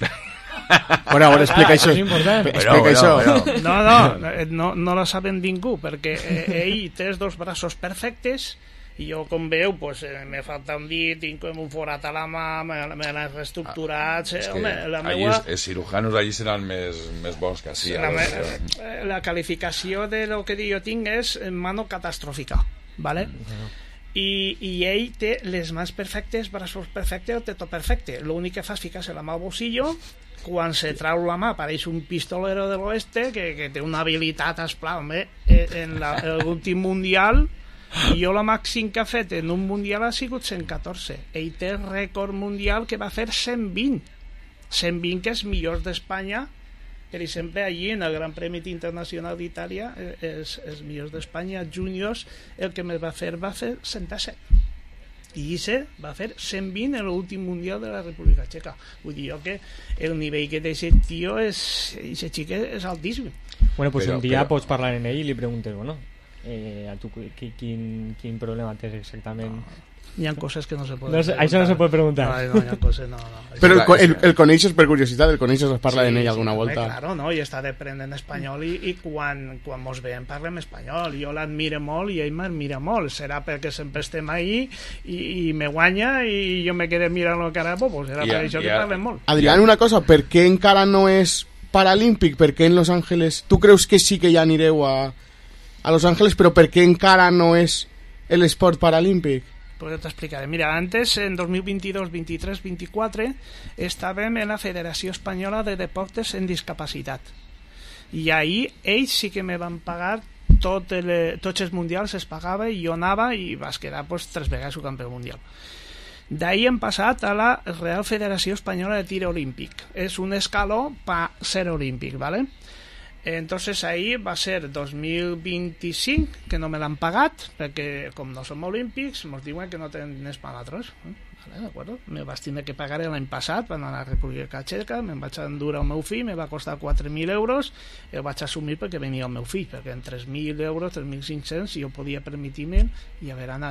Bueno, ara explica això. Explica això. No la saben ningú, perquè ell té els 2 braços perfectes, i jo, com veu, pues, me falta un dit, tinc un forat a la mà, me l'han reestructurat. Els cirujanos allí seran més bons que així. La qualificació de lo que jo tinc és mano catastròfica, ¿vale? I ell té les mans perfectes, braços perfectes, el teto perfecte. L'únic que fa és ficar-se la mà al bolsillo. Quan se trau la mà apareix un pistolero de l'oeste que té una habilitat, esclar, en l'últim mundial, jo la màxim que ha fet en un mundial ha sigut 114. Ell té rècord mundial que va fer 120, que és millors d'Espanya. Per exemple, allí en el Gran Premi Internacional d'Itàlia, els millors d'Espanya júniors, el que va fer 107. I va fer 120 en l'últim mundial de la República Txeca. Vull dir que el nivell que té aquest tio, aquest xic és altíssim. Bueno, pues un dia pots parlar amb ell i li preguntes, bueno, a tu quin problema tens exactament? Hi ha coses que no se poden preguntar. Això no se pot preguntar. No, hi ha coses, no. Però el coneixes per curiositat, el coneixes, es parla d'ell alguna volta. Claro, no, i està aprenent espanyol, i quan mos veiem parlem espanyol. Jo l'admiro molt i ell m'admira molt. Serà perquè sempre estem ahí i me guanya i jo me quedé mirant la cara de bobo. Serà per això que parlem molt. Adrián, una cosa, per què encara no és paralímpic? Per què en Los Ángeles... Tu creus que sí que ja anireu a Los Ángeles, però per què encara no és l'esport paralímpic? Pues yo te explicaré. Mira, antes, en 2022, 23, 24, estàvem en la Federació Espanyola de Deportes en Discapacitat. I ahir ells sí que me van pagar tots els mundials, es pagava, i jo anava i vas quedar 3 vegades subcampió mundial. D'ahir hem passat a la Real Federació Espanyola de Tir Olímpic. És un escaló per ser olímpic, ¿vale? Entonces ahí va a ser 2025, que no me l'han pagat, perquè com no som olímpics, ens diuen que no tenen diners per nosaltres. Vale, d'acord? Me vaig tindre que pagar l'any passat, van anar a la República Txeca, me'n vaig endur al meu fill, me va costar 4.000 euros, el vaig assumir perquè venia el meu fill, perquè en 3.000 euros, 3.500, jo podia permetir-me i haver anat.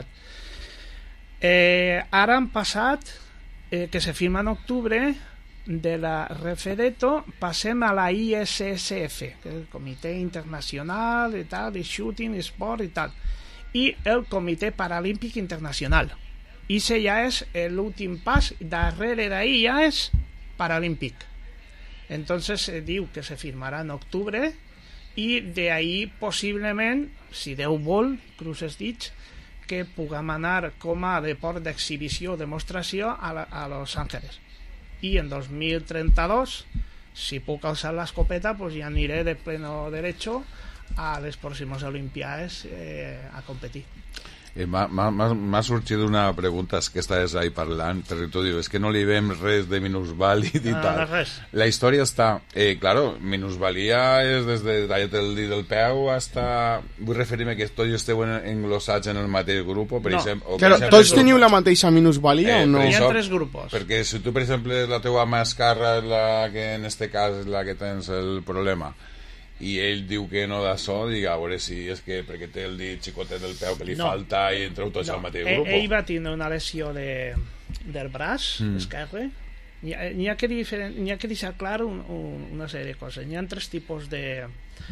Ara han passat, que se firma en octubre, de la Refedeto passem a la ISSF, que és el Comitè Internacional de tal, de Shooting, Sport i tal, i el Comitè Paralímpic Internacional. I ese ja és l'últim pas, darrere d'ahí ja és paralímpic. Entonces se diu que se firmarà en octubre, i de ahí possiblement, si Déu vol, cruces dits, que puguem anar com a deport d'exhibició o demostració a Los Ángeles. I en 2032, si puc alçar l'escopeta, pues ja aniré de pleno derecho a les pròximes Olimpiades a competir. M'ha sorgit una pregunta, és que estàs ahí parlant, perquè tu dius, és que no li veiem res de minusvàlid i tal. Res. La història està, claro, minusvalia és des de tallar el dit del peu hasta... Vull referir-me que tots esteu englosats en el mateix grup, per exemple... Claro, tots teniu la mateixa minusvalia o no? Hi ha 3 grups. Perquè si tu, per exemple, la teva mà esquerra és la que en este cas és la que tens el problema, i ell diu que no d'això, diga, a veure si és que perquè té el dit xicotet del peu que li falta i entreu tots al mateix grup. Ell va tindre una lesió del braç esquerre, N'hi ha que deixar clar una sèrie de coses. N'hi ha 3 tipus de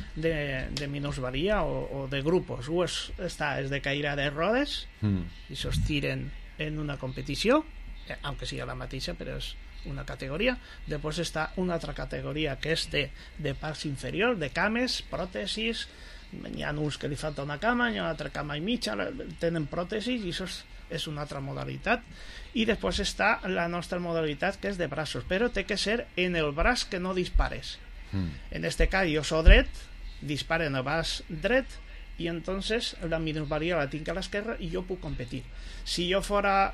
minusvalía o de grupos. Un està de caïra de rodes i sostiren en una competició, aunque siga la mateixa, però és una categoria. Després està una altra categoria que és de parts inferiors, de cames, pròtesis. N'hi ha uns que li falta una cama, n'hi ha una altra cama i mitja, tenen pròtesis, i això és una altra modalitat. I després està la nostra modalitat, que és de braços, però té que ser en el braç que no dispares. En este cas jo soy dret, dispare en el braç dret, y entonces la minusvalía la tinc a l'esquerra i jo puc competir. Si jo fora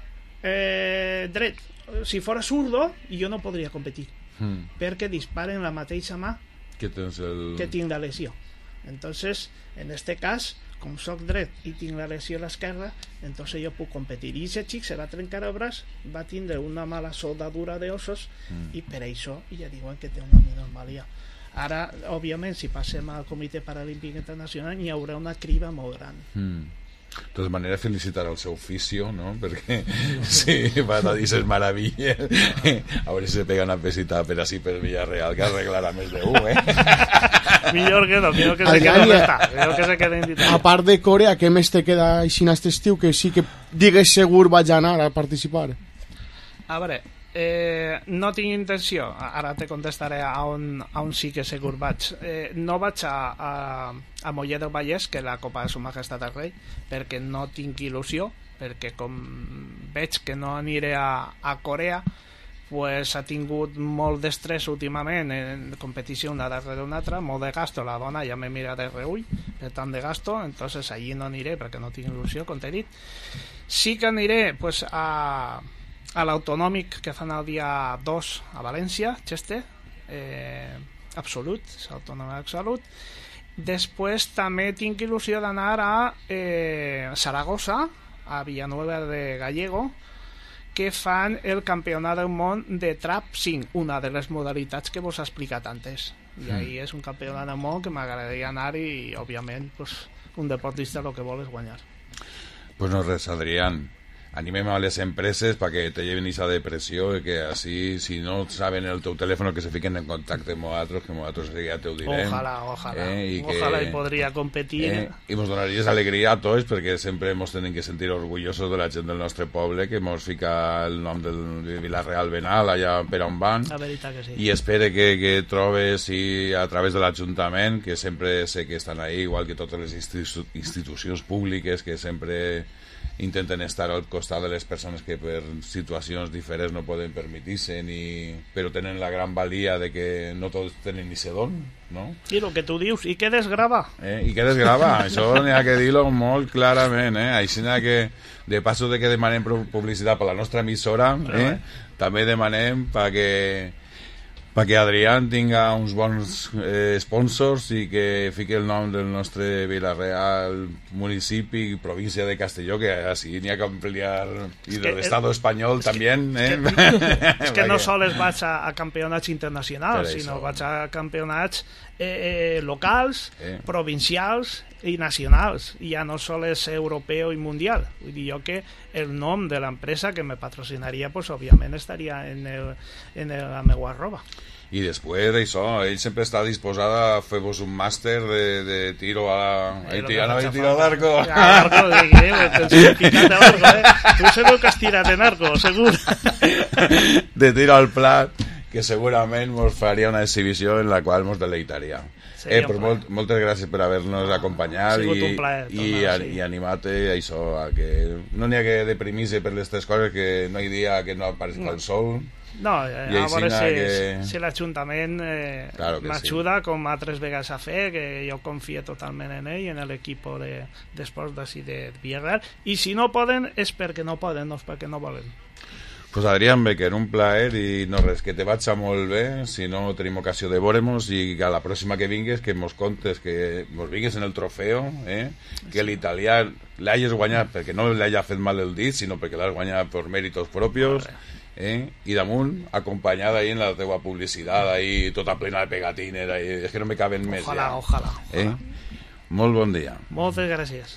dret, si fora zurdo, jo no podria competir, perquè dispare en la mateixa mà que tinc la lesió. Entonces, en este cas, com soc dret i tinc la lesió a l'esquerra, entonces jo puc competir. I aquest xic se va trencar el braç, va tindre una mala soldadura d'ossos, i per això ja diuen que té una minusvalía. Ara, òbviament, si passem al Comitè Paralímpic Internacional, hi haurà una criba molt gran. De totes maneres, felicitar el seu oficio, ¿no? Perquè sí, va a dir ses meravilles. A veure si se pega una pesita per així per Villarreal, que arreglarà més de Millor que no, millor que se quede on està. Millor que se quede en a part de Corea, què més te queda així en aquest estiu que sí que digues segur vaig anar a participar? A veure, no tinc intenció, ara te contestaré a on sí que segur vaig. No vaig a Mollet del Vallès, que és la Copa de Su Majestat el Rei, perquè no tinc il·lusió, perquè com veig que no aniré a Corea, pues ha tingut molt d'estrès últimament en competició una darrere una altra, molt de gasto, la dona ja me mira de reull per tant de gasto, entonces allí no aniré perquè no tinc il·lusió, com t'he dit. Sí que aniré pues a l'autonòmic que fan el dia 2 a València, Cheste, absolut, és autònoma absolut. Després també tinc il·lusió d'anar a Saragossa, a Villanueva de Gallego, que fan el campionat del món de Trap 5, una de les modalitats que vos he explicat antes. I ahí és un campionat del món que m'agradaria anar i, òbviament, pues, un deportista el que vol és guanyar. Pues no res, Adrián. Animem a les empreses perquè te lleven esa depressió i que així, si no saben el teu telèfon, que se fiquen en contacte amb nosaltres, que nosaltres ja te ho direm. Ojalà i podria competir. I ens donaries alegria a tots perquè sempre ens tenim que sentir orgullosos de la gent del nostre poble, que ens fica el nom del Vilarreal Benal allà per on van. La veritat que sí. I espere que trobes a través de l'Ajuntament, que sempre sé que estan ahí, igual que totes les institucions públiques que sempre intenten estar al costat de les persones que per situacions diferents no poden permetir-se, però tenen la gran valia de que no tots tenen ni sedon, no? I el que tu dius, i què desgrava? I què desgrava, això n'hi ha que dir-lo molt clarament, així que de passo de que demanem publicitat per la nostra emissora, també demanem perquè Adrián tinga uns bons sponsors i que fiqui el nom del nostre Vilarreal, municipi i província de Castelló, que així n'hi ha que ampliar, i de l'estat espanyol també. És que no sols vaig a campionats internacionals, sinó vaig a campionats locals, provincials i nacionals, i ja no sols europeu i mundial. Vull dir jo que el nom de l'empresa que me patrocinaria, pues òbviament estaria en la meva arroba. I després d'això, ell sempre està disposada a fer-vos un màster de tiro a... tiro d'arco. Tu segur que has tirat en arco, segur. De tiro al plat, que segurament ens faria una exhibició en la qual ens deleitaria. Pues moltes gràcies per haver-nos acompanyat i animar-te a això, a que no n'hi ha que deprimir-se per les tres coses, que no hi dia que no apareixi el sol. No, a veure si l'Ajuntament m'ajuda com altres vegades a fer, que jo confio totalment en ell, en l'equip d'esports d'ací de Villarreal, i si no poden és perquè no poden, no és perquè no volen. Pues Adrián Becker, un plaer i no res, que te vaig molt bé, si no tenim ocasió de veure-nos, i que a la pròxima que vingues que mos contes, que mos vingues en el trofeo, que l'italià l'hagis guanyat perquè no l'hagi fet mal el dit, sinó perquè l'has guanyat per méritos propios, i damunt acompanyada ahí en la teua publicitat, ahí tota plena de pegatines, és que no me caben més. Ojalà. Molt bon dia. Moltes gràcies.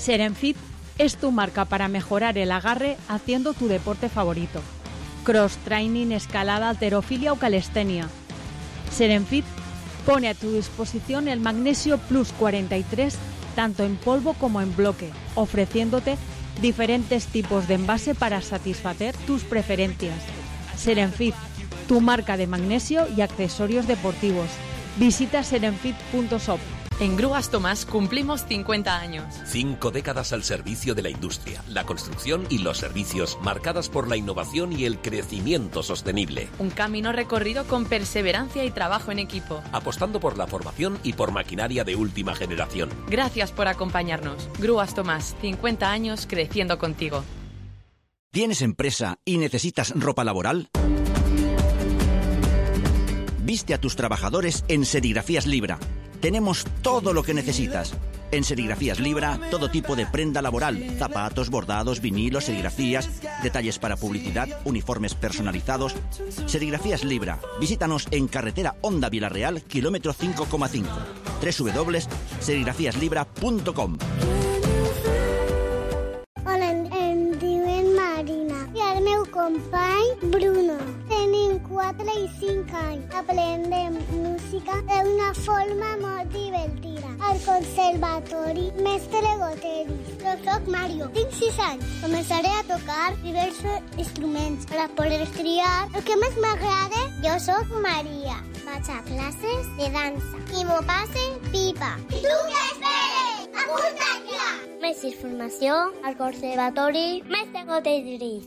Serenfit es tu marca para mejorar el agarre haciendo tu deporte favorito. Cross training, escalada, halterofilia o calistenia. Serenfit pone a tu disposición el Magnesio Plus 43 tanto en polvo como en bloque, ofreciéndote diferentes tipos de envase para satisfacer tus preferencias. Serenfit, tu marca de magnesio y accesorios deportivos. Visita serenfit.shop. En Grúas Tomás cumplimos 50 años. 5 décadas al servicio de la industria, la construcción y los servicios, marcadas por la innovación y el crecimiento sostenible. Un camino recorrido con perseverancia y trabajo en equipo. Apostando por la formación y por maquinaria de última generación. Gracias por acompañarnos. Grúas Tomás, 50 años creciendo contigo. ¿Tienes empresa y necesitas ropa laboral? Viste a tus trabajadores en Serigrafías Libra. Tenemos todo lo que necesitas. En Serigrafías Libra, todo tipo de prenda laboral, zapatos, bordados, vinilos, serigrafías, detalles para publicidad, uniformes personalizados. Serigrafías Libra. Visítanos en carretera Honda Vilareal, kilómetro 5,5. www.serigrafíaslibra.com. Hola, em diuen Marina i el meu company Bruno. Tenim 4 i 5 anys. Aprendem música d'una forma molt divertida. Al conservatori Mestre Goteris. Jo soc Mario, tinc 6 anys. Començaré a tocar diversos instruments per a poder triar el que més m'agrada. Jo soc Maria. Vaig a classes de dansa i m'ho passe pipa. I tu què esperes? Apunta't ja! Més informació al conservatori Mestre Goteris.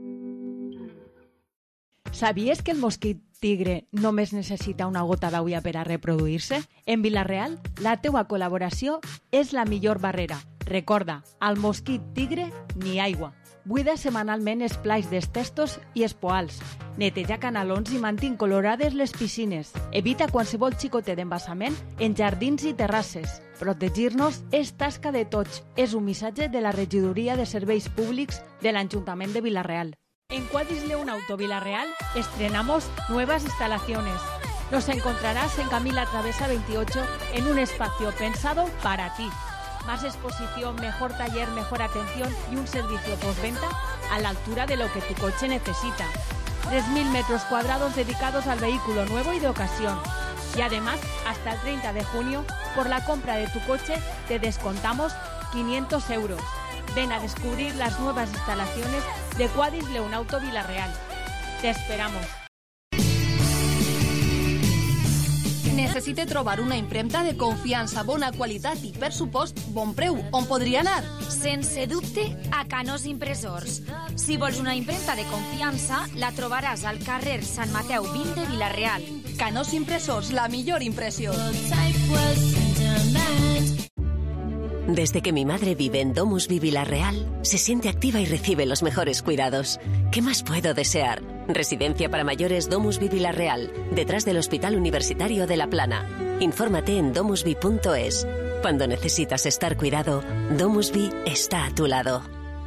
¿Sabías que el mosquit tigre només necessita una gota d'aigua per a reproduir-se? En Vila-real, la teua col·laboració és la millor barrera. Recorda, al mosquit tigre, ni aigua. Buida setmanalment els plats dels testos i els poals. Neteja canalons i mantén colorades les piscines. Evita qualsevol xicotet d'embassament en jardins i terrasses. Protegir-nos és tasca de tots. És un missatge de la Regidoria de Serveis Públics de l'Ajuntament de Vila-real. En Quadris León Auto Vila-real estrenamos nuevas instalaciones. Nos encontrarás en Camila Travesa 28 en un espacio pensado para ti. Más exposición, mejor taller, mejor atención y un servicio postventa a la altura de lo que tu coche necesita. 3.000 metros cuadrados dedicados al vehículo nuevo y de ocasión. Y además, hasta el 30 de junio, por la compra de tu coche, te descontamos 500 euros. Ven a descubrir las nuevas instalaciones de Quadris León Auto Vila-real. Te esperamos. Necessite trobar una impremta de confiança, bona qualitat i, per supost, bon preu. On podria anar? Sense dubte, a Canós Impressors. Si vols una impremta de confiança, la trobaràs al carrer Sant Mateu 20 de Vila-real. Canós Impressors, la millor impressió. Desde que mi madre vive en Domusvi Vila-real, se siente activa y recibe los mejores cuidados. ¿Qué más puedo desear? Residencia para mayores Domusvi Vila-real, detrás del Hospital Universitario de La Plana. Infórmate en domusvi.es. Cuando necesitas estar cuidado, Domusvi está a tu lado.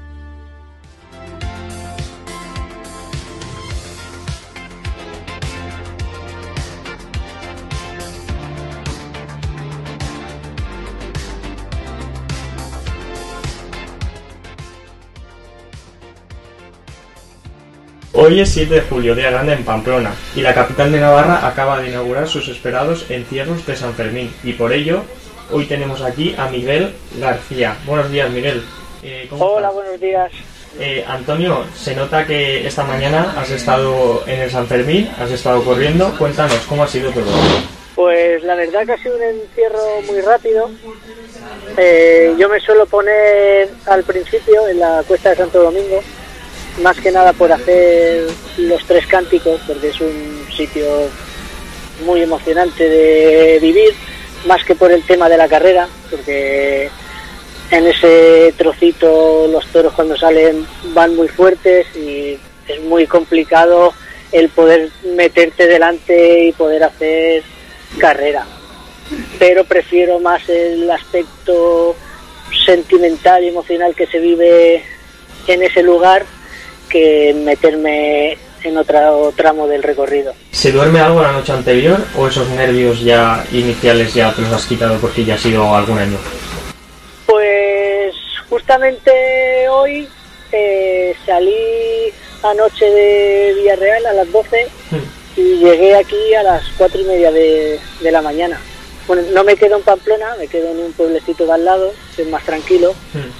Hoy es 7 de julio, día grande en Pamplona, y la capital de Navarra acaba de inaugurar sus esperados encierros de San Fermín, y por ello hoy tenemos aquí a Miguel García. Buenos días, Miguel. Hola, buenos días. Antonio, se nota que esta mañana has estado en el San Fermín, has estado corriendo. Cuéntanos, ¿cómo ha sido todo? Pues la verdad que ha sido un encierro muy rápido. Yo me suelo poner al principio en la Cuesta de Santo Domingo, más que nada por hacer los 3 cánticos, porque es un sitio muy emocionante de vivir, más que por el tema de la carrera, porque en ese trocito los toros cuando salen van muy fuertes y es muy complicado el poder meterte delante y poder hacer carrera. Pero prefiero más el aspecto sentimental y emocional que se vive en ese lugar que meterme en otro tramo del recorrido. ¿Se duerme algo la noche anterior o esos nervios ya iniciales ya te los has quitado porque ya ha sido algún año? Pues justamente hoy salí anoche de Villarreal a las 12 y llegué aquí a las 4:30 de la mañana. Bueno, no me quedo en Pamplona, me quedo en un pueblecito de al lado, que es más tranquilo.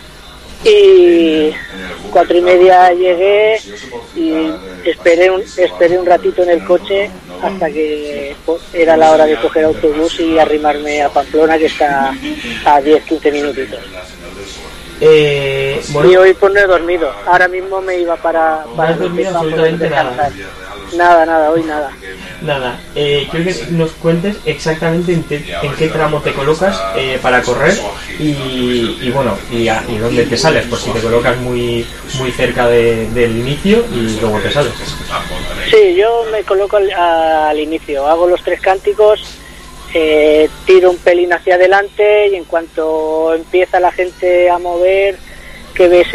Y 4:30 llegué y esperé un ratito en el coche hasta que era la hora de coger autobús y arrimarme a Pamplona, que está a 10-15 minutitos. Bueno. Y hoy pues no he dormido. Ahora mismo me iba para absolutamente descansar. Nada, hoy nada. Nada, quiero que nos cuentes exactamente en qué tramo te colocas para correr y dónde te sales, pues si te colocas muy cerca del inicio y luego te sales. Sí, yo me coloco al inicio, hago los 3 cánticos, tiro un pelín hacia adelante y en cuanto empieza la gente a mover, que ves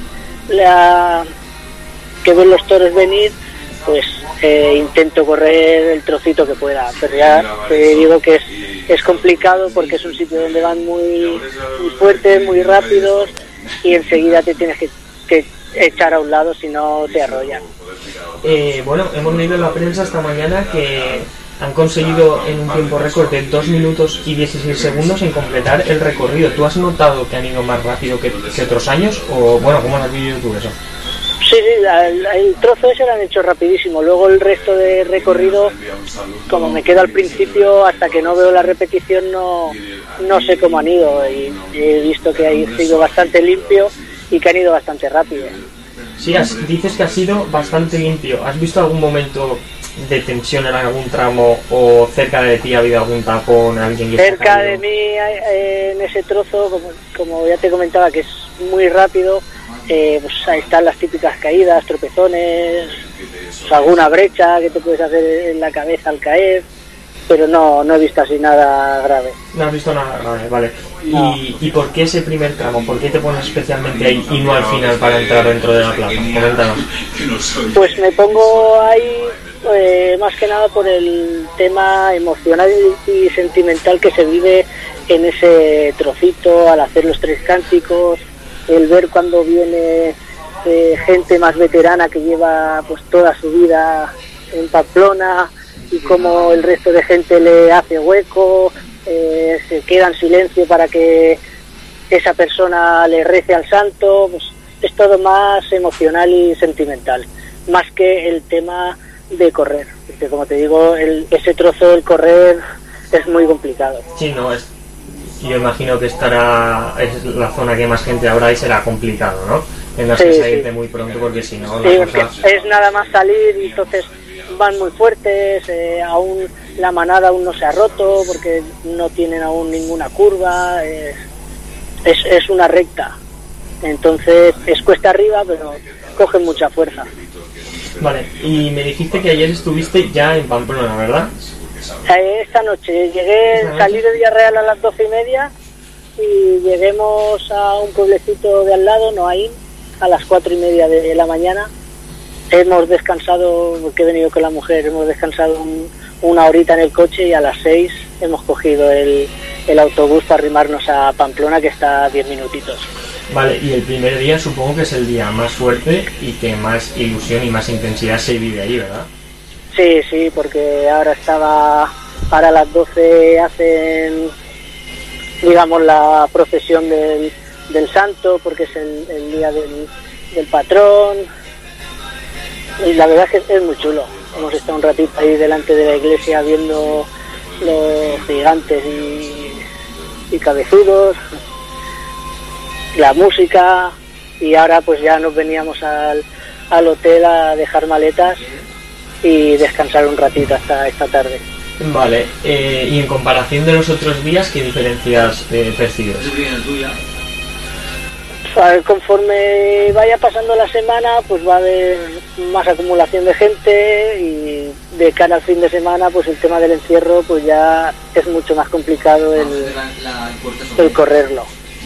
los toros venir, pues intento correr el trocito que pueda, pero ya te digo que es complicado porque es un sitio donde van muy fuertes, muy rápidos y enseguida te tienes que echar a un lado, si no te arrollan. Hemos leído en la prensa esta mañana que han conseguido en un tiempo récord de 2 minutos y 16 segundos en completar el recorrido. ¿Tú has notado que han ido más rápido que otros años? O bueno, ¿cómo has vivido tú eso? Sí, el trozo ese lo han hecho rapidísimo. Luego el resto de recorrido, como me quedo al principio, hasta que no veo la repetición no sé cómo han ido. Y he visto que ha sido bastante limpio y que han ido bastante rápido. Sí, dices que ha sido bastante limpio. ¿Has visto algún momento de tensión en algún tramo o cerca de ti ha habido algún tapón, alguien que cerca de mí en ese trozo, como ya te comentaba, que es muy rápido? Pues ahí están las típicas caídas, tropezones, pues alguna brecha que te puedes hacer en la cabeza al caer, pero no he visto así nada grave. No has visto nada grave, vale. No. ¿Y por qué ese primer tramo? ¿Por qué te pones especialmente ahí y no al final para entrar dentro de la plaza? Coméntanos. Pues me pongo ahí más que nada por el tema emocional y sentimental que se vive en ese trocito al hacer los 3 cánticos, el ver cuando viene gente más veterana que lleva pues toda su vida en Pamplona y como el resto de gente le hace hueco, se queda en silencio para que esa persona le rece al santo, pues es todo más emocional y sentimental, más que el tema de correr, porque como te digo, ese trozo del correr es muy complicado. Sí, yo imagino que es la zona que más gente habrá y será complicado, ¿no? Tendrás que salirte muy pronto porque si no... Sí, es nada más salir y entonces van muy fuertes, aún la manada aún no se ha roto porque no tienen aún ninguna curva, es una recta, entonces es cuesta arriba pero cogen mucha fuerza. Vale, y me dijiste que ayer estuviste ya en Pamplona, ¿verdad? Esta noche salí de Villarreal a las 12:30 y lleguemos a un pueblecito de al lado, Noaín, a las 4:30 de la mañana. Hemos descansado, porque he venido con la mujer, hemos descansado una horita en el coche y a las 6 hemos cogido el autobús para arrimarnos a Pamplona, que está a 10 minutitos. Vale, y el primer día supongo que es el día más fuerte y que más ilusión y más intensidad se vive ahí, ¿verdad? Sí, porque ahora para las 12 hacen, digamos, la procesión del santo, porque es el día del patrón, y la verdad es que es muy chulo. Hemos estado un ratito ahí delante de la iglesia viendo los gigantes y cabezudos, la música, y ahora pues ya nos veníamos al hotel a dejar maletas y descansar un ratito hasta esta tarde. Vale, y en comparación de los otros días, ¿qué diferencias percibes? Conforme vaya pasando la semana, pues va a haber más acumulación de gente y de cara al fin de semana, pues el tema del encierro, pues ya es mucho más complicado el correrlo.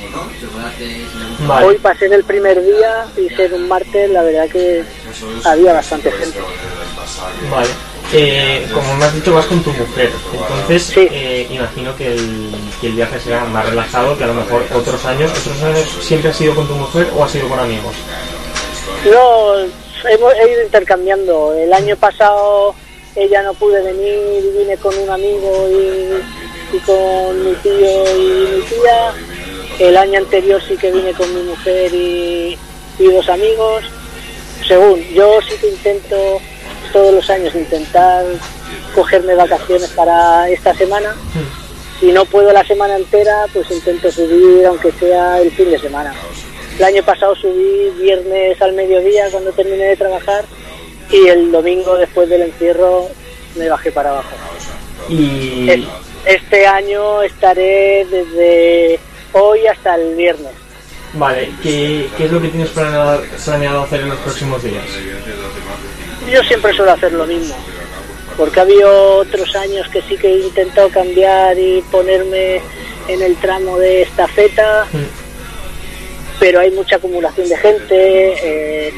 Vale. Hoy pasé el primer día y ser un martes, la verdad que había bastante gente. Vale. como me has dicho, vas con tu mujer, entonces imagino que el viaje será más relajado que a lo mejor otros años. ¿Siempre has ido con tu mujer o has ido con amigos? No, he ido intercambiando. El año pasado ella no pude venir y vine con un amigo y con mi tío y mi tía. El año anterior sí que vine con mi mujer y 2 amigos. Según, yo sí que intento todos los años intentar cogerme vacaciones para esta semana. Si no puedo la semana entera, pues intento subir aunque sea el fin de semana. El año pasado subí viernes al mediodía cuando terminé de trabajar y el domingo después del encierro me bajé para abajo. Y este año estaré desde hoy hasta el viernes. Vale, ¿qué es lo que tienes planeado hacer en los próximos días? Yo siempre suelo hacer lo mismo, porque ha habido otros años que sí que he intentado cambiar y ponerme en el tramo de estafeta, pero hay mucha acumulación de gente,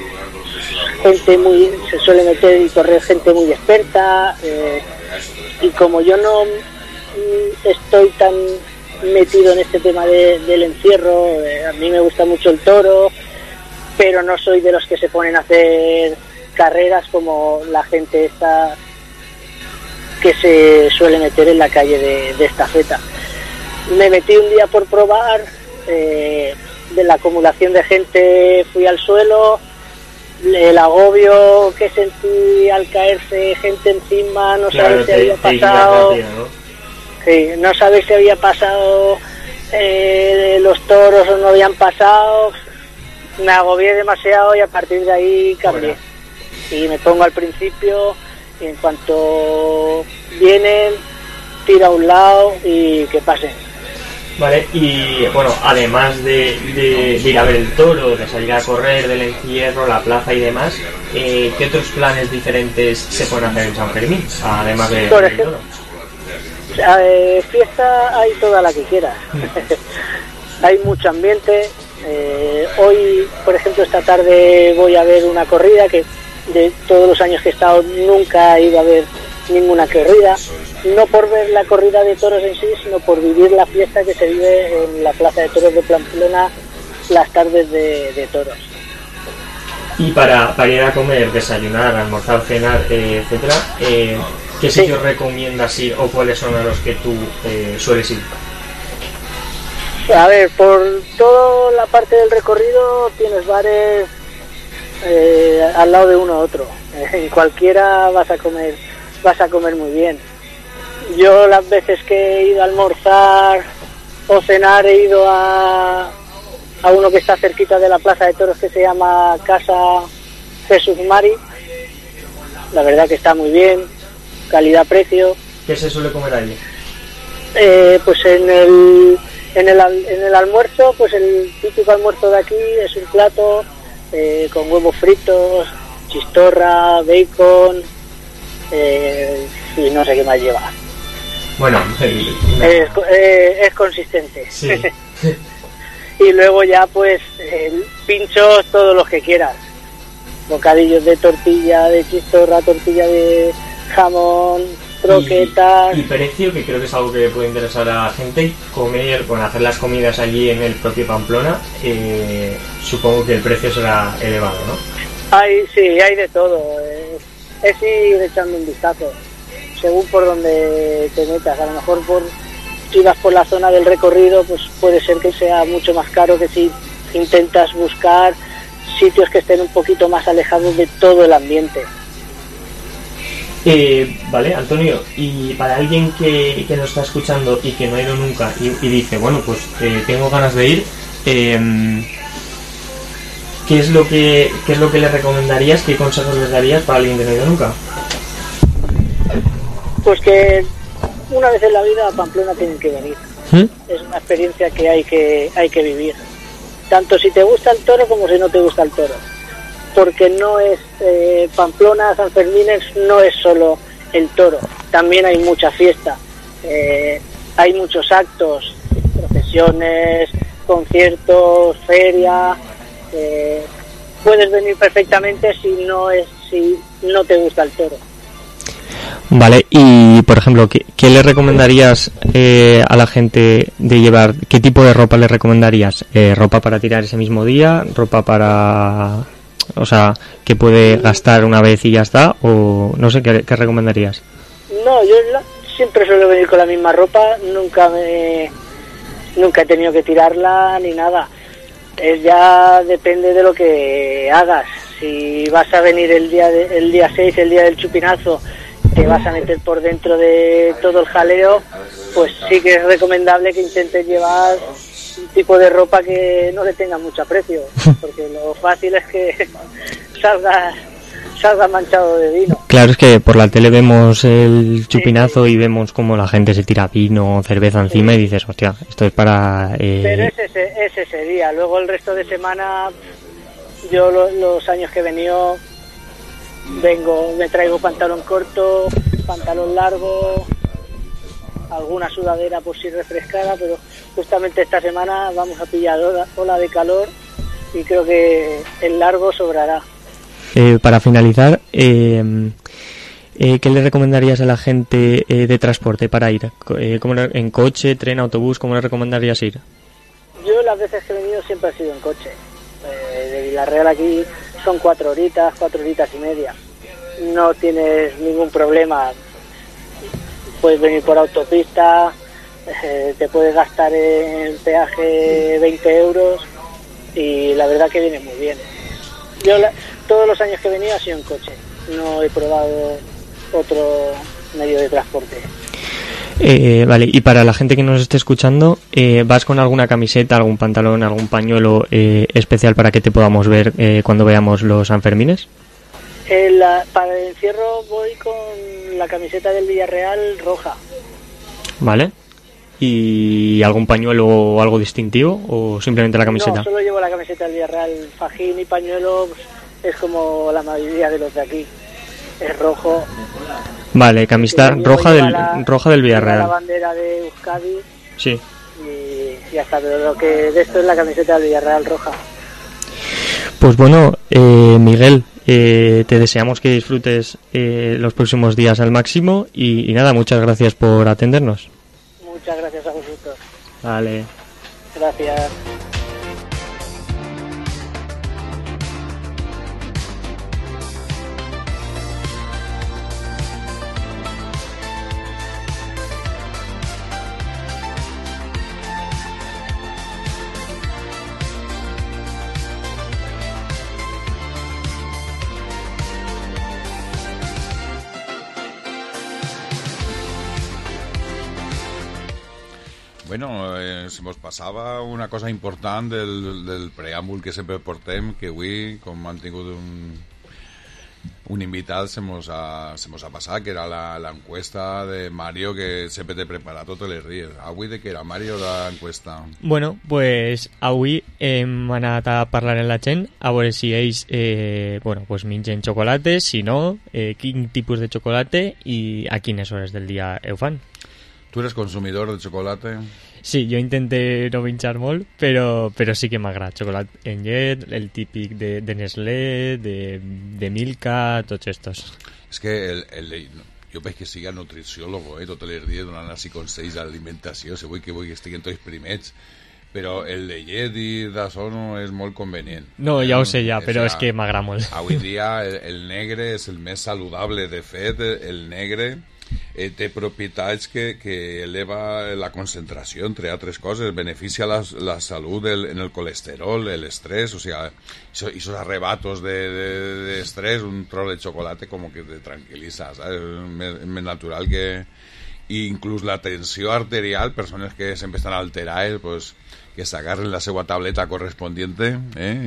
se suele meter y correr gente muy experta, y como yo no estoy tan metido en este tema del encierro, a mí me gusta mucho el toro, pero no soy de los que se ponen a hacer carreras como la gente esta que se suele meter en la calle de estafeta. Me metí un día por probar, de la acumulación de gente fui al suelo, el agobio que sentí al caerse gente encima, no sabes si había pasado, no sabes si había pasado los toros o no habían pasado. Me agobié demasiado y a partir de ahí cambié. Y me pongo al principio y en cuanto vienen, tiro a un lado y que pasen. Vale, y bueno, además de ir a ver el toro, de salir a correr, del encierro, la plaza y demás, ¿qué otros planes diferentes se pueden hacer en San Fermín? Además de por ejemplo, fiesta hay toda la que quieras. Hay mucho ambiente. Hoy, por ejemplo, esta tarde voy a ver una corrida que de todos los años que he estado nunca he ido a ver ninguna corrida, no por ver la corrida de toros en sí, sino por vivir la fiesta que se vive en la Plaza de Toros de Pamplona las tardes de toros. Y para ir a comer, desayunar, almorzar, cenar, etcétera, ¿qué sitios recomiendas ir o cuáles son a los que tú sueles ir? A ver, por toda la parte del recorrido tienes bares al lado de uno a otro. En cualquiera vas a comer muy bien. Yo las veces que he ido a almorzar o cenar he ido a uno que está cerquita de la Plaza de Toros que se llama Casa Jesús Mari. La verdad que está muy bien, calidad-precio. ¿Qué se suele comer allí? Pues en el almuerzo, pues el típico almuerzo de aquí es un plato con huevos fritos, chistorra, bacon y no sé qué más lleva. Bueno, es consistente. Sí. Y luego ya pues pinchos todos los que quieras, bocadillos de tortilla de chistorra, tortilla de jamón, croquetas. Y precio, que creo que es algo que puede interesar a la gente, hacer las comidas allí en el propio Pamplona, supongo que el precio será elevado, ¿no? Hay de todo, es ir echando un vistazo según por donde te metas. A lo mejor si vas por la zona del recorrido, pues puede ser que sea mucho más caro que si intentas buscar sitios que estén un poquito más alejados de todo el ambiente. Vale, Antonio, y para alguien que nos está escuchando y que no ha ido nunca y dice, bueno, pues tengo ganas de ir, ¿qué es lo que le recomendarías, qué consejos les darías para alguien que no ha ido nunca? Pues que una vez en la vida a Pamplona tienen que venir. Es una experiencia que hay que vivir, tanto si te gusta el toro como si no te gusta el toro, porque no es Pamplona, San Fermín no es solo el toro, también hay mucha fiesta, hay muchos actos, procesiones, conciertos, feria. Puedes venir perfectamente si no te gusta el toro. Vale, y por ejemplo, ¿qué le recomendarías a la gente de llevar? ¿Qué tipo de ropa le recomendarías? ¿Ropa para tirar ese mismo día? ¿Ropa para... o sea, que puede gastar una vez y ya está? O no sé, ¿qué recomendarías? No, yo siempre suelo venir con la misma ropa, nunca he tenido que tirarla ni nada. Ya depende de lo que hagas. Si vas a venir el día 6, el día del chupinazo, te vas a meter por dentro de todo el jaleo, pues sí que es recomendable que intentes llevar un tipo de ropa que no le tenga mucho aprecio, porque lo fácil es que salga manchado de vino. Claro, es que por la tele vemos el chupinazo y vemos como la gente se tira vino o cerveza encima y dices, hostia, esto es para... Pero es ese día. Luego el resto de semana, yo los años que he venido, me traigo pantalón corto, pantalón largo, alguna sudadera por si refrescada, pero justamente esta semana vamos a pillar ola de calor y creo que el largo sobrará. Para finalizar, ¿qué le recomendarías a la gente de transporte para ir? ¿En coche, tren, autobús? ¿Cómo le recomendarías ir? Yo las veces que he venido siempre he sido en coche. De Vilarreal aquí son 4 horitas y media. No tienes ningún problema. Puedes venir por autopista, te puedes gastar en peaje 20 euros y la verdad que viene muy bien. Yo todos los años que he venido ha sido en coche, no he probado otro medio de transporte. Vale, y para la gente que nos esté escuchando, ¿vas con alguna camiseta, algún pantalón, algún pañuelo especial para que te podamos ver cuando veamos los Sanfermines? Para el encierro voy con la camiseta del Villarreal roja. Vale. ¿Y algún pañuelo o algo distintivo o simplemente la camiseta? No, solo llevo la camiseta del Villarreal. Fajín y pañuelo pues, es como la mayoría de los de aquí. Es rojo. Vale, camiseta roja del Villarreal. La bandera de Euskadi. Sí. Y ya está, pero lo que de esto es la camiseta del Villarreal roja. Pues bueno, Miguel, te deseamos que disfrutes los próximos días al máximo y nada, muchas gracias por atendernos. Muchas gracias a vosotros. Vale. Gracias. Bueno, se mos passava una cosa important del preàmbul que sempre portem, que avui, com han tingut un invitat, se mos ha passat, que era l'encuesta de Mario, que sempre té preparat tots els dies. Avui de què era, Mario, l'encuesta? Bueno, pues avui hem anat a parlar amb la gent, a veure si ells pues mengen xocolate, si no, quin tipus de xocolate i a quines hores del dia ho fan. Tu eres consumidor de xocolate? Sí, jo intento no menjar molt, però sí que m'agrada. Xocolat en llet, el típic de Nestlé, de Milka, tots estos. És que jo veig que sigui nutriòleg, tots els dies donant així consells d'alimentació, si vull que estiguen tots primets, però el de llet i d'això no és molt convenient. No, ja ho sé ja, però és que m'agrada molt. Avui dia el negre és el més saludable. De fet, el negre té propietats que eleva la concentració, entre altres coses, beneficia la salut en el colesterol, l'estrès, o sigui, esos arrebatos de estrès, un tros de xocolate como que te tranquil·litza, ¿sabes? Es més natural que... I inclús la tensió arterial, persones que sempre estan alterades, pues, que s'agarren la seva tableta correspondiente,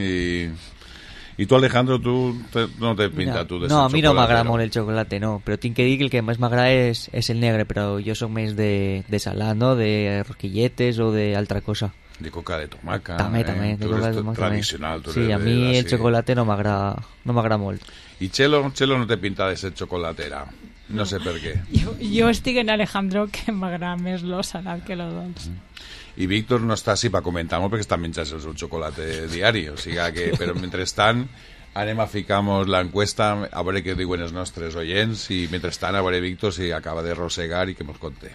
I tu, Alejandro, no te pinta tu de ser no, a mi no m'agrada chocolatero. molt el xocolate, no, però tinc que dir que el que més m'agrada és el negre, però jo soc més de salat, no?, de rosquilletes o d'altra cosa. De coca de tomaca. També, Tu eres tradicional. Tu sí, eres a mi el así. xocolate no m'agrada molt. I Chelo no te pinta de ser xocolatera. No sé per què. Jo estic en Alejandro, que m'agrada més lo salat que lo dolç. I Víctor no està així per comentar molt perquè està menjant el seu xocolate diari, o sigui que, però mentrestant Anem a ficamos l'encuesta, a veure què diuen els nostres oients, i mentrestant a veure Víctor si acaba de rosegar i que mos conte.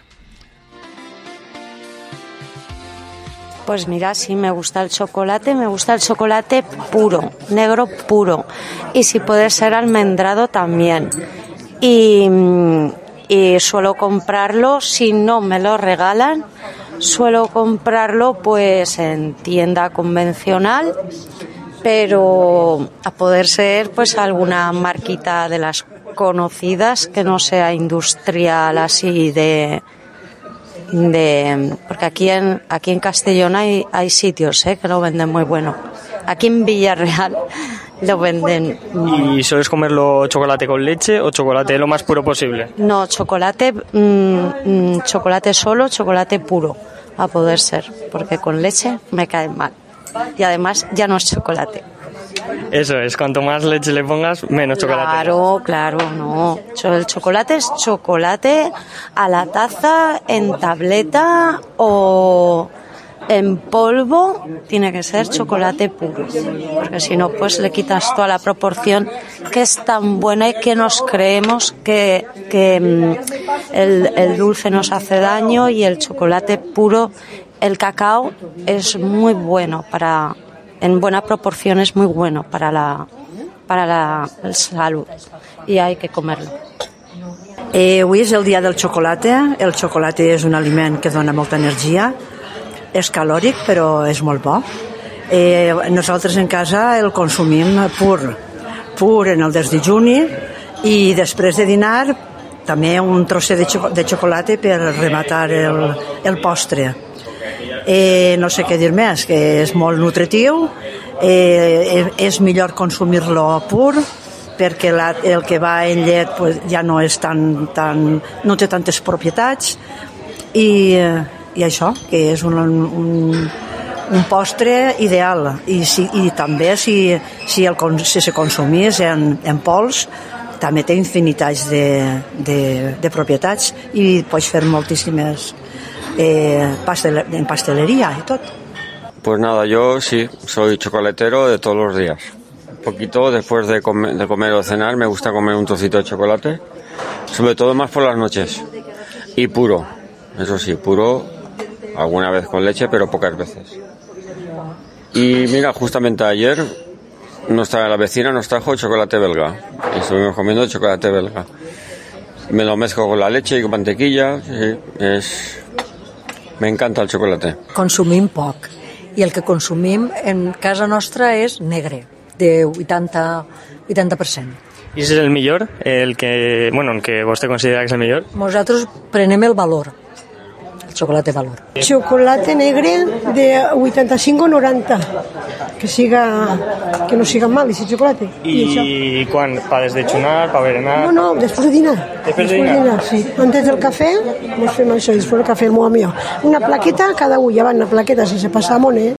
Pues mira, sí, me gusta el chocolate puro, negro puro, y si puede ser almendrado también. Y suelo comprarlo, si no me lo regalan, suelo comprarlo pues en tienda convencional, pero a poder ser pues alguna marquita de las conocidas que no sea industrial así de porque aquí en Castellón hay sitios que lo venden muy bueno. Aquí en Villarreal lo venden. ¿Y sueles comerlo chocolate con leche o chocolate lo más puro posible? No, chocolate solo, chocolate puro, a poder ser, porque con leche me cae mal. Y además ya no es chocolate. Eso es, cuanto más leche le pongas, menos chocolate. Claro, no. El chocolate es chocolate a la taza, en tableta o en polvo. Tiene que ser chocolate puro, porque si no, pues le quitas toda la proporción que es tan buena y que nos creemos que el dulce nos hace daño, y el chocolate puro, el cacao es muy bueno en buena proporción, es muy bueno para la salud, i hay que comerlo. Avui és el dia del xocolate. El xocolate és un aliment que dona molta energia, és calòric però és molt bo. Nosaltres en casa el consumim pur en el desdejuni, i després de dinar també un trosset de xocolate per rematar el postre. No sé què dir més, que és molt nutritiu, és millor consumir-lo pur, perquè el que va en llet pues, ja no és no té tantes propietats, i això, que és un postre ideal, i també si se consumís en pols, també té infinitats de propietats, i pots fer moltíssimes en pastelería y todo. Pues nada, yo sí, soy chocolatero de todos los días. Un poquito después de comer o cenar me gusta comer un trocito de chocolate, sobre todo más por las noches. Y puro, eso sí, puro, alguna vez con leche, pero pocas veces. Y mira, justamente ayer la vecina nos trajo chocolate belga. Estuvimos comiendo chocolate belga. Me lo mezclo con la leche y con mantequilla, sí, me encanta el chocolate. Consumim poc, i el que consumim en casa nostra és negre, de 80%. ¿Y ese es el millor? El que vostè considera que és el millor? Nosaltres prenem el valor, el chocolate valor. Chocolate negre de 85 o 90, que no siga mal ese chocolate. ¿Y quan? ¿Para desdechunar, para berenar? No, después de dinar. ¿Después de dinar? Sí. Antes del café, nos fem això, després del cafè, el meu amigo. Una plaqueta, cada un lleva una plaqueta sense passar monet.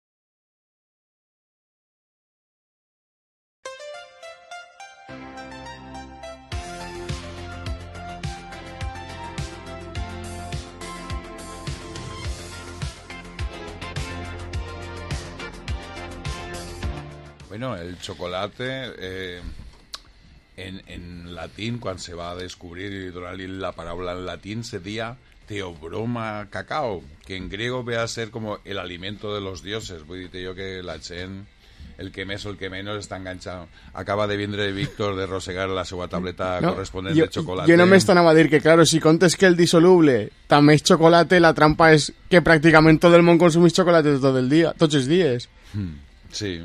Bueno, el chocolate en latín, quan se va a descobrir y donar-li la paraula en latín, sería teobroma cacao, que en griego ve a ser como el alimento de los dioses. Vull dir jo que la gent, el que més o el que menys, està enganxat. Acaba de vindre Víctor de rosegar la seva tableta corresponent de chocolate. Jo només t'anava a dir que, claro, si comptes que el disoluble també és chocolate, la trampa és que pràcticament tot el món consumís chocolate tots els dies. Sí.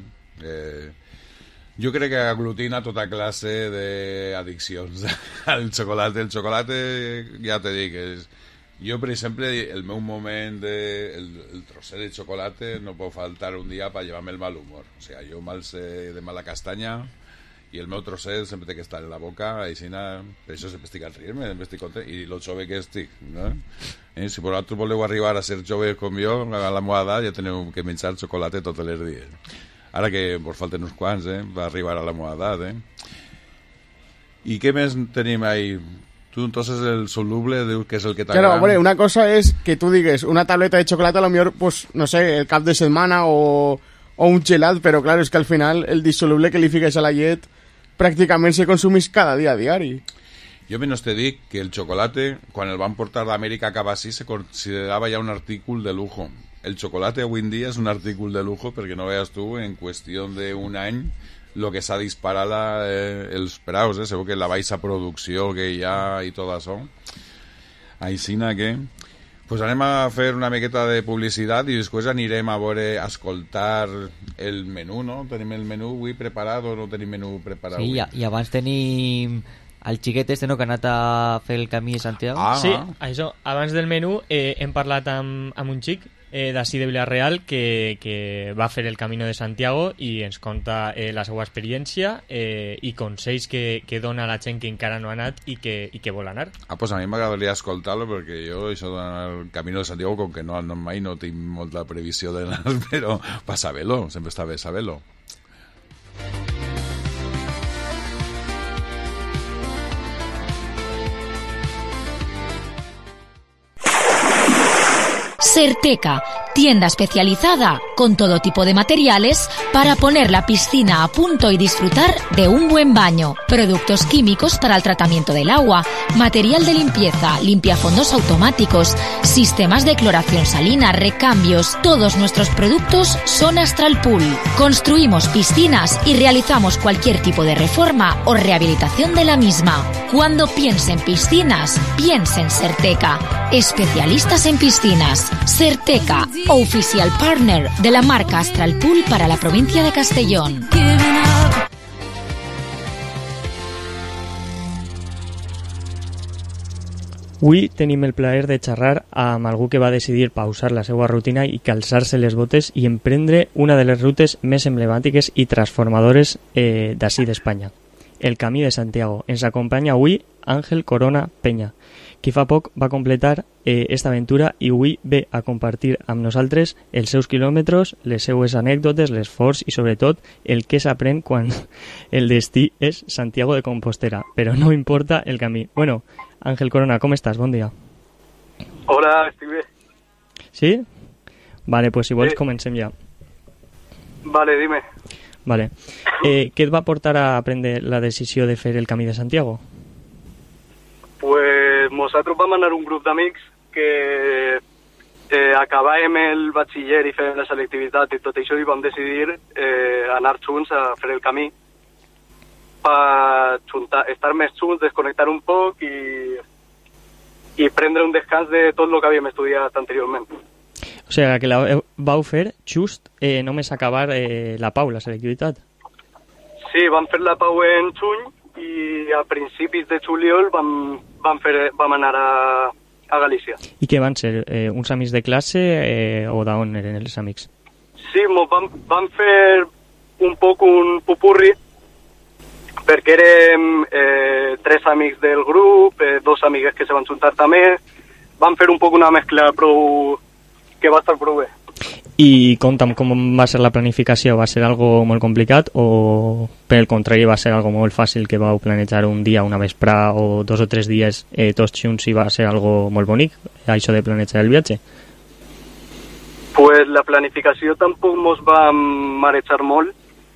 Jo crec que aglutina tota classe d'addiccions al xocolate. El xocolate, ja te dic, jo, per exemple, el meu moment el trosset de xocolate no pot faltar un dia per llevar-me el mal humor. O sigui, jo m'alce de mala castanya i el meu trosset sempre té que estar en la boca, així, per això sempre estic a rir-me, sempre estic content, i lo jove que estic, no? Si vosaltres voleu arribar a ser jove com jo, a la meva edat, ja teniu que menjar xocolate tots els dies. Ara que vos falten uns quants, va arribar a la meva edat, I què més tenim ahí? Tu, entonces, el soluble, dius que és el que t'agrada. Claro, bueno, una cosa és que tu digues una tableta de xocolate, a lo mejor, pues, no sé, el cap de setmana o o un gelat, però clar, és que al final el dissoluble que li fiques a la llet pràcticament se consumís cada dia a diari. Jo menys te dic que el xocolate, quan el van portar d'Amèrica cap així, se considerava ja un artícul de lujo. El xocolate avui en dia és un artícul de lujo perquè no veas tu, en qüestió d'un any, lo que s'ha disparat els preus, segur que la baixa producció que hi ha i tot això. Aixina que... Pues anem a fer una miqueta de publicitat i després anirem a veure, a escoltar el menú, no? Tenim el menú avui preparat o no tenim menú preparat avui? Sí, i abans tenim el xiquet este, no?, que ha anat a fer el camí de Santiago. Sí, això, abans del menú hem parlat amb un xic d'ací de Vila-real que va fer el Camino de Santiago i ens conta la seva experiència i consells que dona a la gent que encara no ha anat i que vol anar. Pues a mi m'agradaria escoltar-lo perquè jo això d'anar al Camino de Santiago, com que no he anat mai, no tinc molta previsió d'anar, però per saber-lo, sempre està bé saber-lo. Certeca, tienda especializada con todo tipo de materiales para poner la piscina a punto y disfrutar de un buen baño. Productos químicos para el tratamiento del agua, material de limpieza, limpiafondos automáticos, sistemas de cloración salina, recambios. Todos nuestros productos son Astral Pool. Construimos piscinas y realizamos cualquier tipo de reforma o rehabilitación de la misma. Cuando piense en piscinas, piense en Certeca. Especialistas en piscinas. Certeca, oficial partner de la marca Astral Pool para la provincia de Castellón. Avui tenim el plaer de xerrar amb algú que va decidir pausar la seva rutina i calçar-se les botes i emprendre una de les rutes més emblemàtiques i transformadores d'ací d'Espanya, el Camí de Santiago. Ens acompanya avui Àngel Corona Peña, qui fa poc va completar esta aventura i avui ve a compartir amb nosaltres els seus quilòmetres, les seues anècdotes, l'esforç i sobretot el que s'aprèn quan el destí és Santiago de Compostela, però no importa el camí. Bueno, Ángel Corona, ¿cómo estás? Buen día. Hola, estic bé. ¿Sí? Vale, pues si vols comencem ja. Vale, dime. Vale. Què et va portar a prendre la decisió de fer el Camí de Santiago? Pues nosaltres vam anar un grup d'amics que acabàvem el batxiller i fèiem la selectivitat i tot això i vam decidir anar junts a fer el camí per estar més junts, desconnectar un poc i prendre un descans de tot el que havíem estudiat anteriorment. O sigui, que la vau fer just només acabar la pau, la selectivitat. Sí, vam fer la pau en juny i a principis de juliol vam anar a Galícia. I què van ser? Uns amics de classe o d'on eren els amics? Sí, vam fer un poc un pupurri perquè érem 3 amics del grup, 2 amigues que se van juntar també. Vam fer un poc una mescla que va estar prou bé. I conta'm com va ser la planificació. Va ser algo molt complicat o per el contrari va ser algo molt fàcil que vau planejar un dia, una vesprà o 2 o 3 dies tots junts i va ser algo molt bonic, això de planejar el viatge? Pues la planificació tampoc mos va marejar molt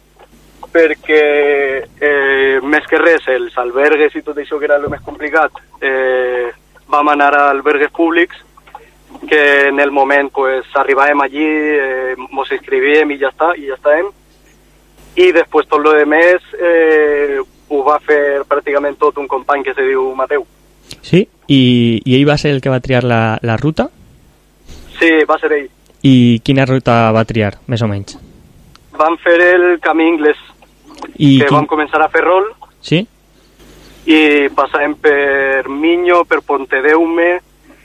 perquè més que res els albergues i tot això que era el més complicat vam anar a albergues públics que en el moment pues arribàvem allí, mos inscrivíem i ja estàvem i després tot lo de més ho va fer pràcticament tot un company que se diu Mateu. Sí? I ell va ser el que va triar la ruta? Sí, va ser ell. I quina ruta va triar, més o menys? Vam fer el camí anglès que vam començar a Ferrol. Sí? I passàvem per Miño, per Pontedeume.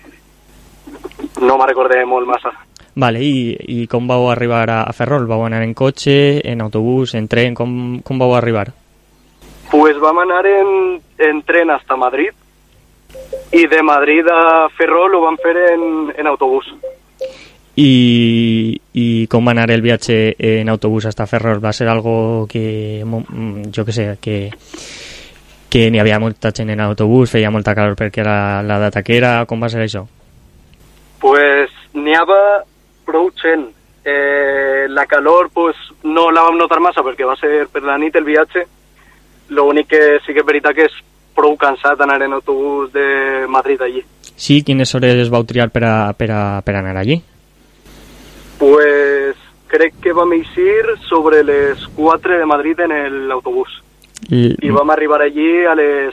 No me'n recordé molt massa. Vale, i com vau arribar a Ferrol? Vau anar en cotxe, en autobús, en tren? Com vau arribar? Pues vam anar en tren hasta Madrid i de Madrid a Ferrol ho vam fer en autobús. I com va anar el viatge en autobús hasta Ferrol? Va ser algo que, jo que sé, que n'hi havia molta gent en autobús, feia molta calor perquè era la data que era, com va ser això? Pues n'hi havia prou gent. la calor pues no la vam notar massa perquè va ser per la nit el viatge. L'únic que sí que és veritat que és prou cansat anar en autobús de Madrid allí. Sí, quines hores vau triar per anar allí? Pues crec que vam eixir sobre les 4 de Madrid en l'autobús. I vam arribar allí a les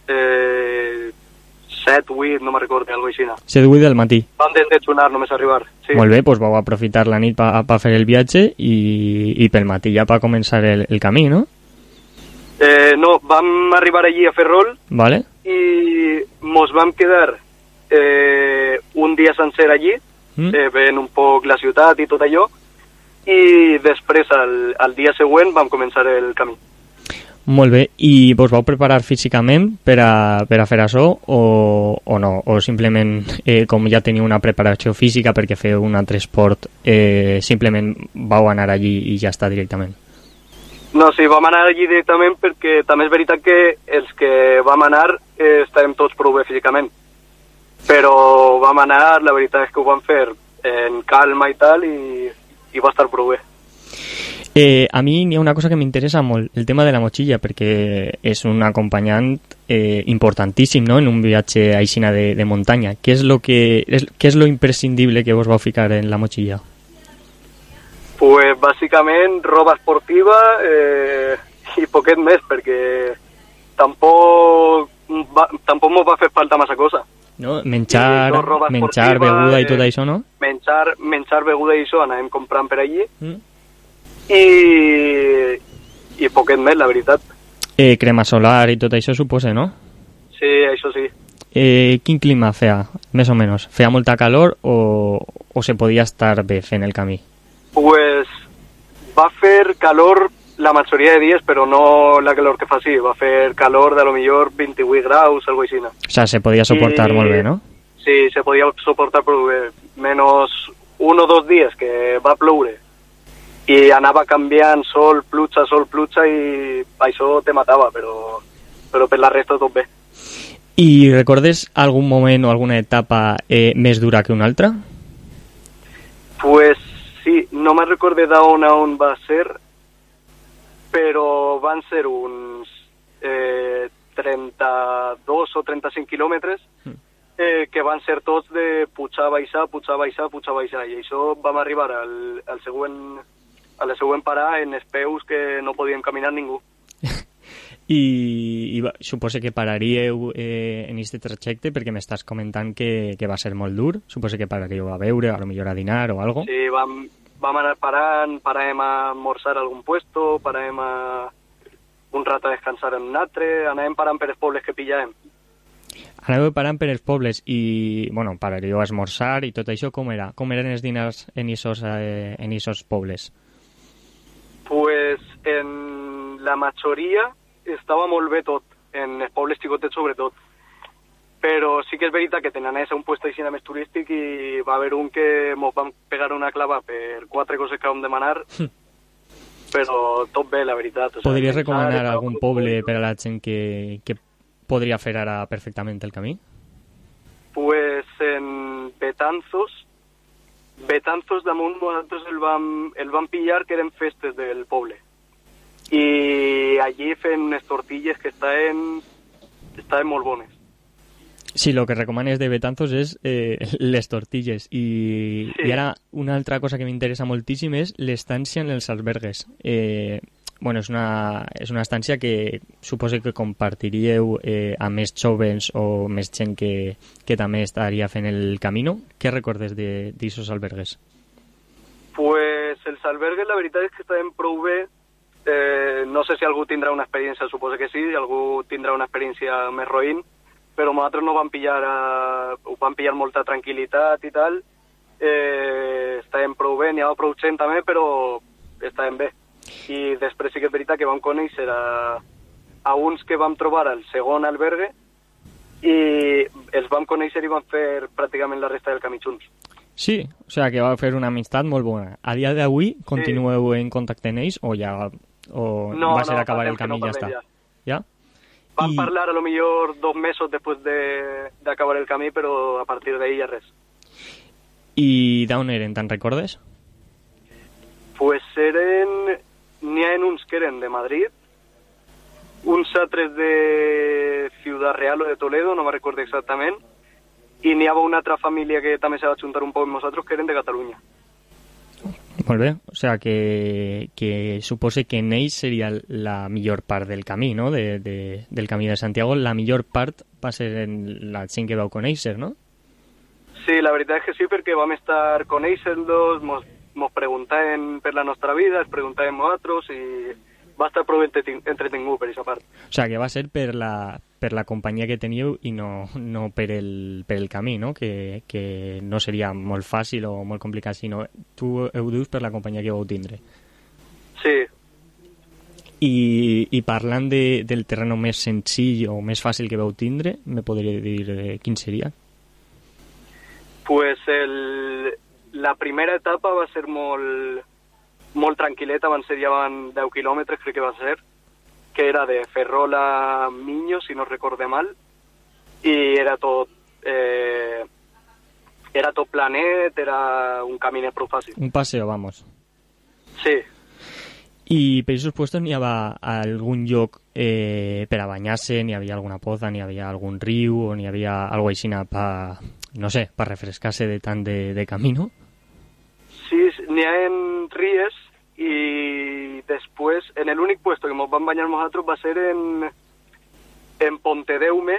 7, 8, no me'n recordo, alguna cosa així. 7, 8 del matí. Vam desdetxonar només arribar. Sí. Molt bé, doncs vau aprofitar la nit per fer el viatge i pel matí ja per començar el camí, no? No, vam arribar allí a Ferrol. Vale. I mos vam quedar un dia sencer allí, veient un poc la ciutat i tot allò, i després, al dia següent, vam començar el camí. Molt bé, i vos vau preparar físicament per a fer això o no? O simplement, com ja teniu una preparació física perquè feu un altre esport, simplement vau anar allí i ja està directament? No, sí, vam anar allí directament perquè també és veritat que els que vam anar estàvem tots prou bé físicament. Però vam anar, la veritat és que ho vam fer en calma i tal, i va estar prou bé. A mi n'hi ha una cosa que m'interessa molt, el tema de la motxilla, perquè és un acompanyant importantíssim, no?, en un viatge aixina de muntanya. Què és lo imprescindible que vos vau ficar en la motxilla? Pues bàsicament roba esportiva i poquet més, perquè tampoc mos va fer falta massa cosa. No? Menjar, beguda i tot això, no? Menjar, beguda i això, anàvem comprant per allí. I poquet més, la veritat. Crema solar i tot això, suposa, no? Sí, això sí. Quin clima feia, més o menys? Feia molta calor o se podia estar bé fent el camí? Pues va fer calor la majoria de dies, però no la calor que fa sí. Va fer calor de lo millor 28 graus, algo així. O sea, se podia soportar molt bé, no? Sí, se podia soportar prou bé. Menys 1 o 2 dies que va ploure i anava canviant sol, pluja, i això te matava, però per la resta tot bé. I recordes algun moment o alguna etapa més dura que una altra? Pues sí, no me'n recorde on va ser, però van ser uns 32 o 35 quilòmetres que van ser tots de pujar, baixar, i això vam arribar a la següent parada en els peus que no podíem caminar ningú. I suposo que pararíeu en aquest trajecte perquè m'estàs comentant que va ser molt dur. Suposo que pararíeu a beure, potser a dinar o algo. Sí, vam anar parant, paràvem a almorzar a algun puesto, paràvem un rato a descansar en un altre, anàvem parant per els pobles que pillàvem. Anàveu parant per els pobles i, bueno, pararíeu a esmorzar i tot això, com era? Com eren els dinars en esos pobles? Pues en la majoria estava molt bé tot, en els pobles xicotets sobretot, però sí que és veritat que tenen a un puesto així més turístic i va haver un que mos van pegar una clava per 4 coses que vam demanar, però tot bé, la veritat. Podries recomanar algun poble per a la gent que podria fer ara perfectament el camí? Pues en Betanzos damunt nosaltres el vam pillar que eren festes del poble. I allí fent unes tortilles que estaven molt bones. Sí, el que recomanes de Betanzos és les tortilles. I ara una altra cosa que m'interessa moltíssim és l'estància en els albergues. Bueno, és una estància que suposo que compartiríeu amb més jóvens o més gent que també estaria fent el camino. Què recordes d'aquests albergues? Pues els albergues la veritat és que estaven prou bé. No sé si algú tindrà una experiència, suposo que sí, algú tindrà una experiència més roïn, però nosaltres no vam pillar molta tranquil·litat i tal. Estàvem prou bé, n'hi havia prou gent també, però estàvem bé. I després sí que és veritat que vam conèixer a uns que vam trobar al segon albergue i els vam conèixer i vam fer pràcticament la resta del camí junts. Sí, o sea que va fer una amistat molt bona. A dia d'avui continueu en contacte amb ells o ja va ser acabar el camí i ja està? Ja? Vam parlar a lo millor 2 mesos després d'acabar el camí, però a partir d'ahí ja res. I d'on eren, te'n recordes? Pues n'hi ha uns que eren de Madrid, uns altres de Ciudad Real o de Toledo, no me recordo exactament, i n'hi havia una altra família que també se va juntar un poc amb nosaltres, que eren de Catalunya. Molt bé, o sea que supose que en ells seria la millor part del camí, no? Del camí de Santiago, la millor part va ser en la gent que vau conèixer, no? Sí, la veritat és que sí, perquè vam estar conèixer-los, mos preguntaven per la nostra vida, es preguntaven nosaltres i va estar prou entretingut per aquesta part. O sea que va ser per la companyia que teníeu i no per el camí, no? Que no seria molt fàcil o molt complicat, sinó tu ho dius per la companyia que vau tindre. Sí. I parlant del terreno més senzill o més fàcil que vau tindre, me podria dir quin seria? Pues la primera etapa va ser molt tranquil·leta, van ser ja 10 quilòmetres, crec que va ser, que era de Ferrol a Miño, si no recorde mal, i era tot planet, era un caminet prou fàcil. Un paseo, vamos. Sí. I per aquests puestos n'hi havia algun lloc per a banyar-se, n'hi havia alguna poza, n'hi havia algun riu, o n'hi havia alguna aixina per refrescar-se de tant de camino? Sí, n'hi ha en ries i després, en l'únic puesto que ens vam banyar nosaltres va ser en Pontedeume,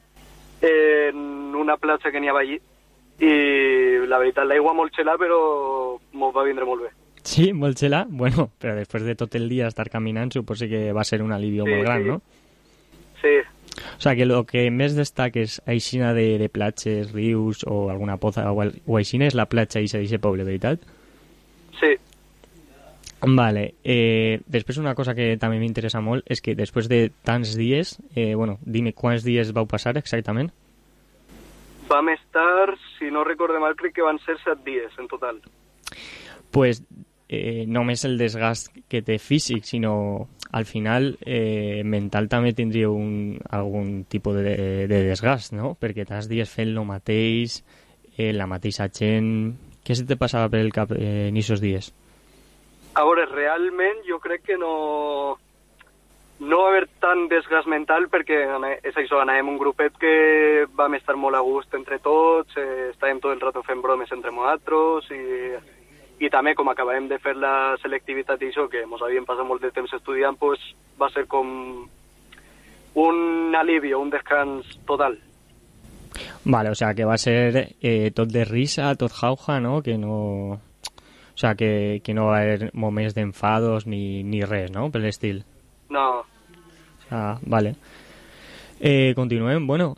en una platja que n'hi havia allí, i la veritat, l'aigua molt xelada, però ens va vindre molt bé. Sí, molt xelada? Bueno, però després de tot el dia estar caminant suposo que va ser un alivio molt gran, no? Sí. O sea, que lo que més destaques aixina de platges, rius o alguna poza o aixina és la platja d'aquest poble, veritat? Sí. Vale. Després una cosa que també m'interessa molt és que després de tants dies, dime quants dies vau passar exactament? Vam estar, si no recorde mal, crec que van ser 7 dies en total. Pues només el desgast que té físic, sinó al final mental també tindríeu algun tipus de desgast, no? Perquè tants dies fent el mateix, la mateixa gent... Què se te passava per el cap en aquests dies? A veure, realment jo crec que no va haver tant desgast mental perquè és això, anàvem un grupet que vam estar molt a gust entre tots, estàvem tot el rato fent bromes entre nosaltres i també com acabàvem de fer la selectivitat i això, que ens havíem passat molt de temps estudiant, pues, va ser com un alivio, un descans total. Vale, o sea, que va ser tot de risa, tot jauja, ¿no? Que no... O sea, que no va haver moments d'enfados ni res, no? Per l'estil. No. Ah, vale. Continuem. Bueno,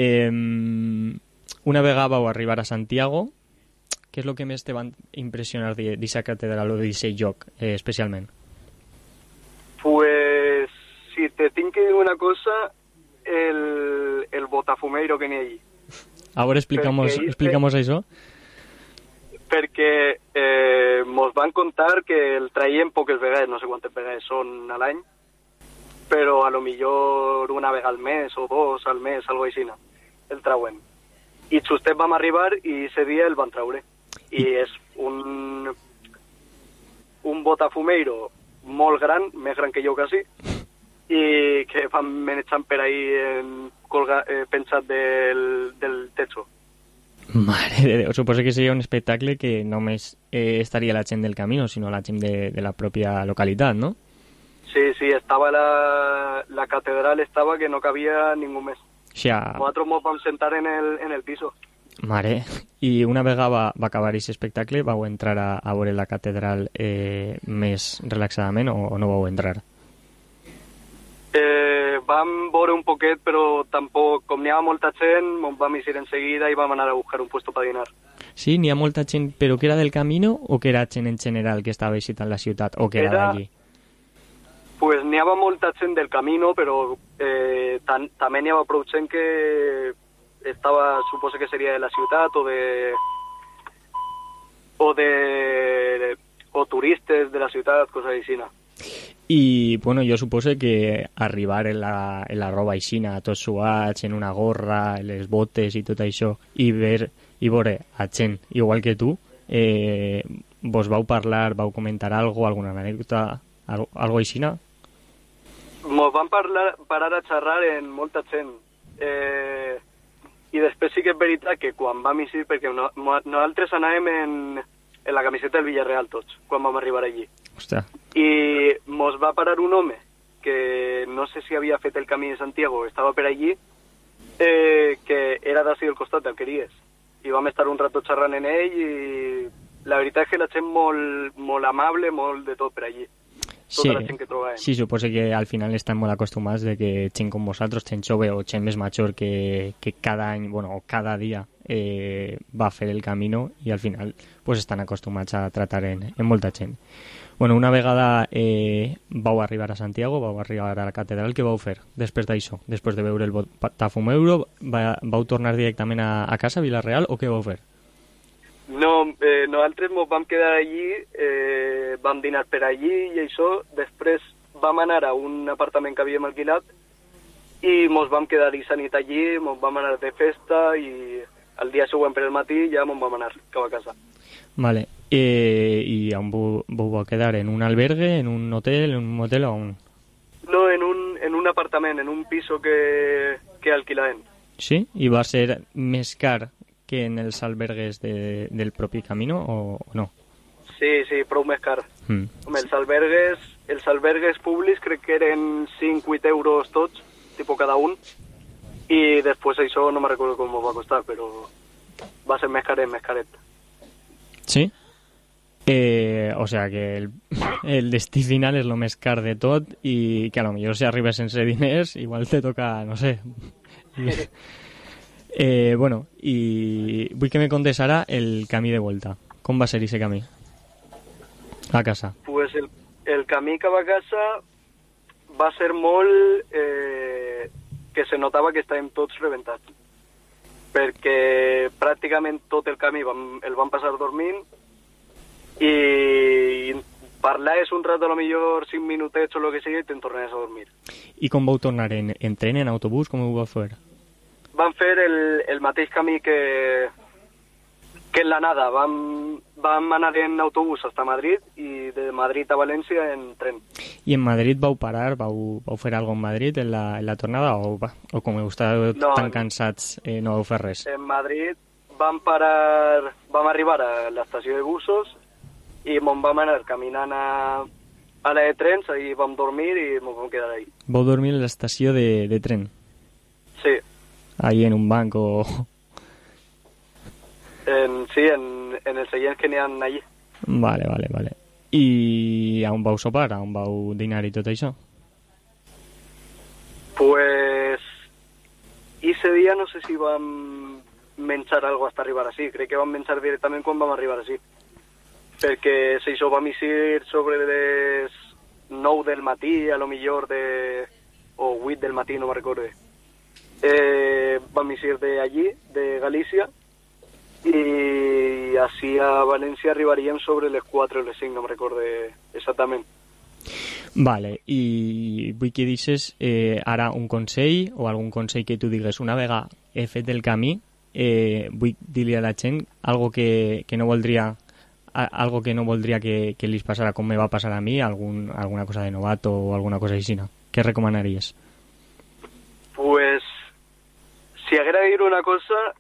una vegada vau arribar a Santiago, què és el que més te van impressionar d'aquesta catedral o d'aquest lloc, especialment? Pues, si te tinc que dir una cosa, el botafumeiro que n'hi ha allí. A veure, explicamos això. Perquè mos van contar que el traiem poques vegades, no sé quantes vegades són a l'any, però a lo millor una vegada al mes o dos al mes, algo així, el trauen. I justet vam arribar i ese dia el van traure. I és un botafumeiro molt gran, més gran que jo quasi, i que van manejant per ahí pensat del techo. Mare de Déu, suposo que seria un espectacle que només estaria la gent del camino, sinó la gent de la pròpia localitat, no? Sí, estava la catedral, estava que no cabia ningú més. Ja. Nosaltres ens vam sentar en el piso. Mare, i una vegada va acabar aquest espectacle, vau entrar a veure la catedral més relaxadament o no vau entrar? Vam veure un poquet, però tampoc, com n'hi havia molta gent, ens vam eixir en seguida i vam anar a buscar un puesto per dinar. Sí, n'hi ha molta gent, però que era del camino o que era gent en general que estava visitant la ciutat o que era d'allí? Pues n'hi havia molta gent del camino, però també n'hi havia prou gent que estava, suposo que seria de la ciutat o turistes de la ciutat, coses així. I, bueno, jo suposo que arribar en la roba aixina, tots suats, en una gorra, les botes i tot això, i veure a gent igual que tu, vos vau parlar, vau comentar alguna anècdota, algo així, no? Mos van parar a xerrar en molta gent. I després sí que és veritat que quan vam eixir, perquè nosaltres anàvem en la camiseta del Villarreal tots, quan vam arribar allí. Hòstia. I mos va parar un home que no sé si havia fet el camí de Santiago, estava per allí, que era d'ací del costat d'Alqueries. I vam estar un rato xerrant en ell i la veritat és que la gent molt amable, molt de tot per allí. Tota la gent que trobàvem. Sí, suposo que al final estan molt acostumats de que gent com vosaltres, gent jove o gent més major que cada any, bueno, o cada dia va a fer el camino i al final pues estan acostumats a tratar en molta gent. Bueno, una vegada vau arribar a Santiago, vau arribar a la catedral, què vau fer després d'això? Després de veure el Botafogo Euro, vau tornar directament a casa, a Vila-real, o què vau fer? No, nosaltres ens vam quedar allí, vam dinar per allí i això, després vam anar a un apartament que havíem alquilat i ens vam quedar i nit allí, ens vam anar de festa i el dia següent per el matí ja ens vam anar cap a casa. Vale, i on vau quedar? En un albergue, en un hotel, en un motel o on? No, en un apartament, en un piso que alquilàvem. Sí? I va ser més car que en els albergues del propi camino o no? Sí, prou més car. Home, els albergues públics crec que eren 5-8 euros tots, tipus cada un, i després això no me recordo com va costar, però va ser més caret. Sí? O sea que el destí final és lo més car de tot i que a lo millor si arribes sense diners igual te toca, no sé... bueno, i vull que me contes ara el camí de volta. Com va ser ese camí? A casa. Pues el camí cap a casa va ser molt... que se notava que estàvem tots rebentats. Perquè pràcticament tot el camí el vam passar dormint i parlaves un rato, a lo millor 5 minutets o el que sigui, i te'n tornaves a dormir. I com vau tornar? En tren, en autobús? Com ho vau fer? Vam fer el mateix camí que en la nada. Vam anar en autobús hasta Madrid i de Madrid a València en tren. I en Madrid vau parar? Vau fer alguna cosa en Madrid en la tornada? O com estàveu tan cansats no vau fer res? En Madrid vam arribar a l'estació de busos i vam anar caminant a la de trens, ahí vam dormir i ens vam quedar ahí. Vau dormir a l'estació de tren? Sí. Ahí en un banc o...? Sí, en els seients que n'hi ha allí. Vale. I on vau sopar? On vau dinar i tot això? Pues... ese dia no sé si vam menjar algo hasta arribar així. Crec que vam menjar directament quan vam arribar així. Perquè si això vam eixir sobre les 9 del matí, a lo millor o 8 del matí, no me recordo. Vam eixir de allí, de Galícia, i així a València arribaríem sobre les 4 o les 5, no me recordo exactament. Vale, i vull que deixes ara un consell o algun consell que tu digues una vegada he fet el camí, vull dir-li a la gent algo que no voldria que li passara com me va passar a mi, alguna cosa de novato o alguna cosa així. Què recomanaries? Pues si haguera de dir una cosa,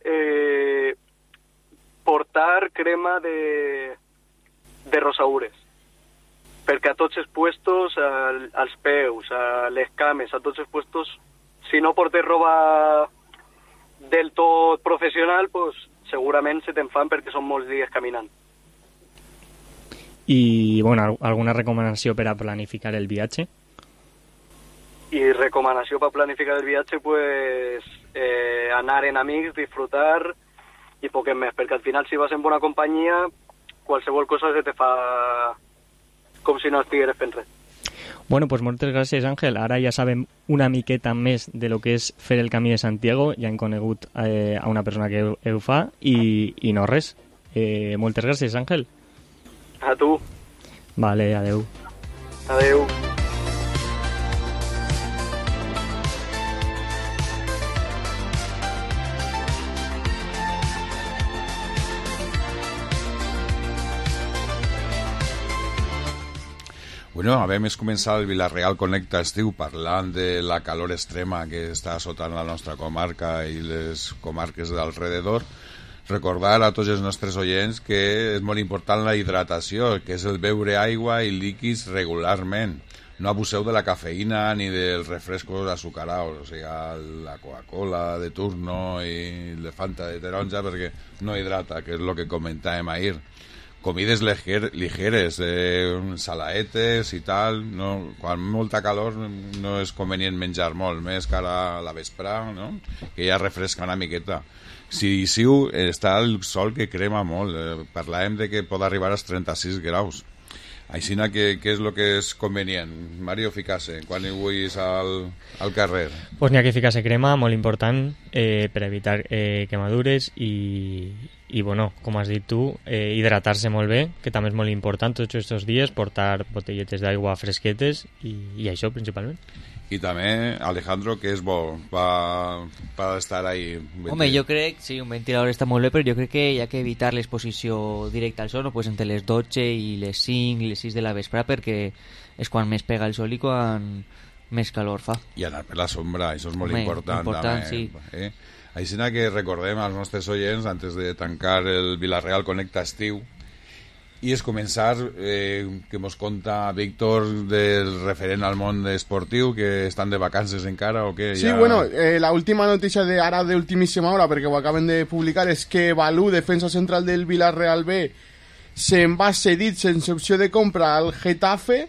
portar crema de rosaures, perquè a tots els puestos, als peus, a les cames, a tots els puestos, si no portes roba del tot professional, pues segurament se te'n fan perquè són molts dies caminant. I, bueno, alguna recomanació per a planificar el viatge? I recomanació per planificar el viatge, pues anar en amics, disfrutar i poquet més, perquè al final si vas en bona companyia qualsevol cosa se te fa com si no estigueres fent res. Bueno, pues moltes gràcies, Àngel. Ara ja sabem una miqueta més de lo que és fer el camí de Santiago, ja hem conegut a una persona que ho fa i no res. Moltes gràcies, Àngel. A tu. Vale, adeu. Adeu. Bueno, vam començar el Vila-real Connecta estiu parlant de la calor extrema que està assotant la nostra comarca i les comarques d'alrededor. Recordar a tots els nostres oients que és molt important la hidratació, que és el beure aigua i líquids regularment. No abuseu de la cafeïna ni dels refrescos azucarados, o sigui, la Coca-Cola de turno i la Fanta de taronja, perquè no hidrata, que és el que comentàvem ahir. Comides ligeres, salaetes i tal, no? Quan molta calor no és convenient menjar molt, més cara a la vesprà, no? Que ja refresca una miqueta. Si està el sol que crema molt, parlàvem de que pot arribar als 36 graus. Així què és el que és convenient? Mario, ficar-se, quan hi vull al carrer? Pues n'hi ha que ficar-se crema, molt important, per evitar quemadures i bueno, com has dit tu, hidratar-se molt bé, que també és molt important tots aquests dies, portar botelletes d'aigua fresquetes i això principalment. I també, Alejandro, que és bo per estar ahí? Home, jo crec, sí, un ventilador està molt bé, però jo crec que hi ha que evitar l'exposició directa al sol, no? Pues entre les 12 i les 5 i les 6 de la vesprà, perquè és quan més pega el sol i quan més calor fa. I anar per la sombra, això és molt important també. Sí. Així que recordem als nostres oients, antes de tancar el Vila-real Connecta estiu, i és començar, que mos conta Víctor del referent al món esportiu, que estan de vacances encara o què? Sí, bueno, la última notícia ara d'ultimíssima hora, perquè ho acaben de publicar, és que Balú, defensa central del Vila-real B, se'n va cedit sense opció de compra al Getafe,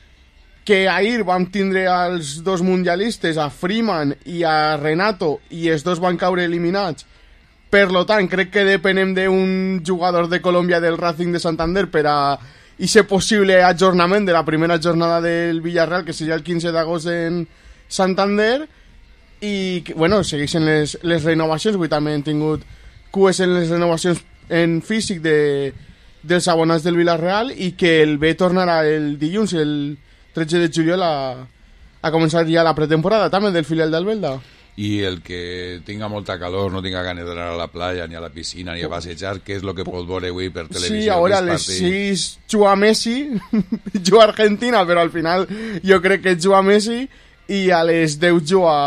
que ahir vam tindre els dos mundialistes, a Freeman i a Renato, i els dos van caure eliminats. Per lo tant, crec que depenem d'un jugador de Colòmbia del Racing de Santander per a ese possible ajornament de la primera jornada del Villarreal, que seria el 15 d'agost en Santander, i bueno, segueixen les renovacions. Avui també hem tingut cues en les renovacions en físic dels abonats del Villarreal, i que el B tornarà el dilluns, el 13 de juliol, a començar ja la pretemporada també del filial d'Albelda. I el que tinga molta calor, no tinga ganes d'anar a la playa, ni a la piscina, ni a passejar, què és el que pot veure avui per televisió? Sí, ara a les 6 juga Messi, juga Argentina, però al final jo crec que juga Messi, i a les 10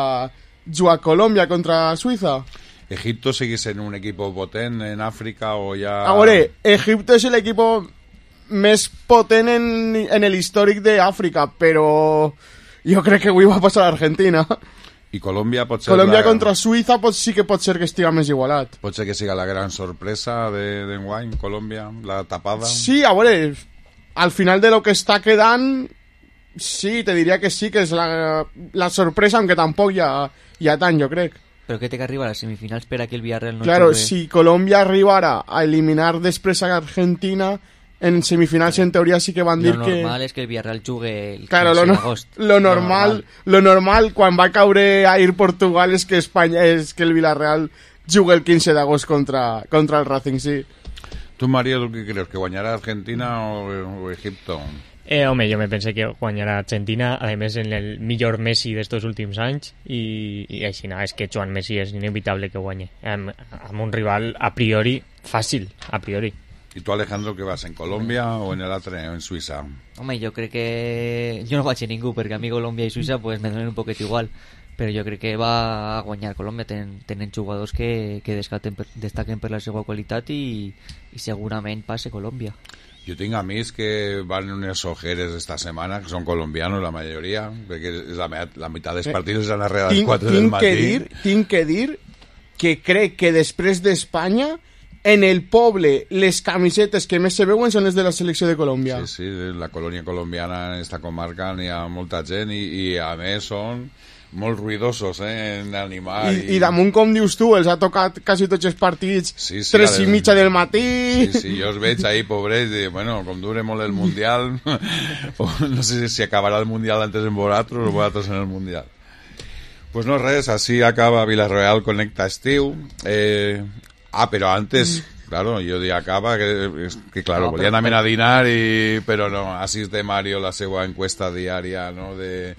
juga Colòmbia contra Suïssa. ¿Egipto sigue siendo un equipo potente en África o ya...? Ahora, Egipto es el equipo más potente en el històric d'Àfrica, però jo crec que avui va passar a Argentina. I Colòmbia pot ser... Colòmbia contra Suïssa sí que pot ser que estigui més igualat. Pot ser que siga la gran sorpresa d'enguany, Colòmbia, la tapada. Sí, a veure, al final de lo que està quedant, sí, te diria que sí, que és la sorpresa, aunque tampoc hi ha tant, jo crec. Però què té que arribar a les semifinals per a que el Villarreal no claro, jugui? Si Colòmbia arribara a eliminar després a Argentina, en semifinals en teoria sí que van dir que... Lo normal és que el Villarreal jugue el 15 d'agost. Lo normal quan va caure a ir Portugal és que el Villarreal jugue el 15 d'agost contra el Racing, sí. Tu, Mario, què creus? Que guanyarà Argentina o Egipto? Home, jo me pensé que guanyarà Argentina, a més en el millor Messi d'estos últims anys, i així és que Joan Messi és inevitable que guanye amb un rival a priori fàcil, a priori. I tu, Alejandro, què vas, en Colòmbia o en l'altre, en Suïssa? Home, jo crec que... Jo no vaig a ningú, perquè a mi Colòmbia i Suïssa pues, me donen un poquet igual, però jo crec que va a guanyar Colòmbia, tenen jugadors que destaquen per la seva qualitat i segurament passe Colòmbia. Jo tinc amics que van en unes ojeres esta setmana, que són colombianos la majoria, perquè la meitat dels partits han arreglat a les 4 del matí. Tinc que dir que crec que després d'Espanya, en el poble, les camisetes que més se veuen són les de la selecció de Colòmbia. Sí, la colònia colombiana en esta comarca n'hi ha molta gent i a més són molt ruidosos en animar. I damunt, com dius tu, els ha tocat quasi tots els partits 3:30 del matí. Sí, jo els veig ahí, pobrets, i bueno, com dure molt el Mundial, no sé si acabarà el Mundial antes en vosaltres o vosaltres en el Mundial. Pues no res, así acaba Vila-real Connecta estiu. Pero antes, claro, yo de acaba, que claro, volien anar a dinar, però no, així té Mario la seva encuesta diària, no?,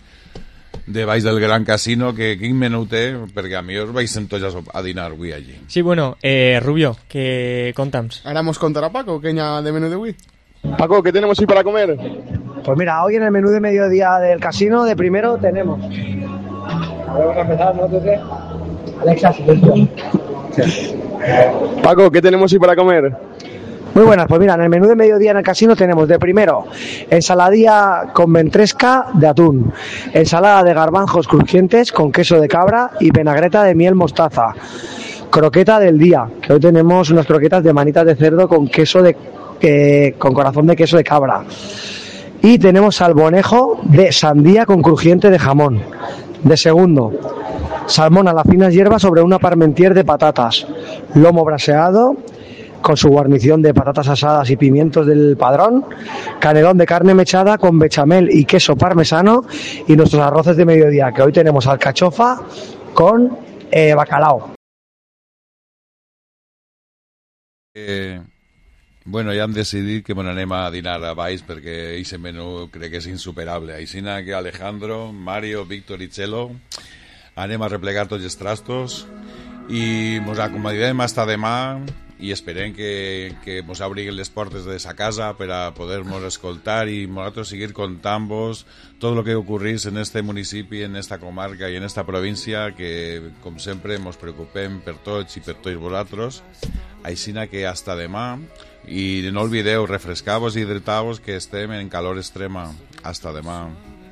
de baix del Gran Casino, que quin menú té, perquè a mi us vaig sentir a dinar avui allí. Sí, bueno, Rubio, ¿qué contamos? Ahora nos contará Paco, ¿qué hay de menú de hoy? Paco, ¿qué tenemos hoy para comer? Pues mira, hoy en el menú de mediodía del casino, de primero tenemos... Vamos a empezar, ¿no? Alexa, silencio. Paco, ¿qué tenemos hoy para comer? Muy buenas, pues mira, en el menú de mediodía en el casino tenemos de primero ensaladilla con ventresca de atún, ensalada de garbanzos crujientes con queso de cabra y vinagreta de miel mostaza, croqueta del día, que hoy tenemos unas croquetas de manitas de cerdo con queso con corazón de queso de cabra, y tenemos salmonejo de sandía con crujiente de jamón. De segundo, salmón a las finas hierbas sobre una parmentier de patatas, lomo braseado con su guarnición de patatas asadas y pimientos del Padrón, canelón de carne mechada con bechamel y queso parmesano, y nuestros arroces de mediodía, que hoy tenemos alcachofa con bacalao. Bueno, ja hem decidit que me n'anem a dinar a baix perquè aquest menú crec que és insuperable. Aixina que Alejandro, Mario, Víctor i Chelo anem a replegar tots els trastos i mos acomodarem hasta demà i esperem que mos obrin les portes de sa casa per a poder-nos escoltar i nosaltres seguir contant-vos tot el que ocorrís en este municipi, en esta comarca i en esta província, que com sempre mos preocupem per tots i per tots vosaltres. Aixina que hasta demà, i no oblideu refrescar-vos i hidratar-vos, que estem en calor extrema. Hasta demà.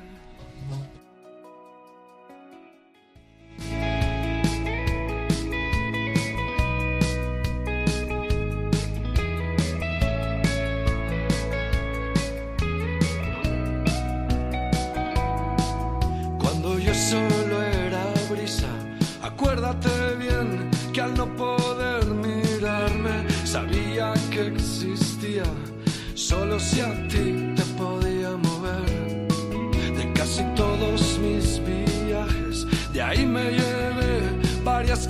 Cuando yo solo era brisa, acuérdate bien que al no poder mirarme sabía que existía solo si a ti te podía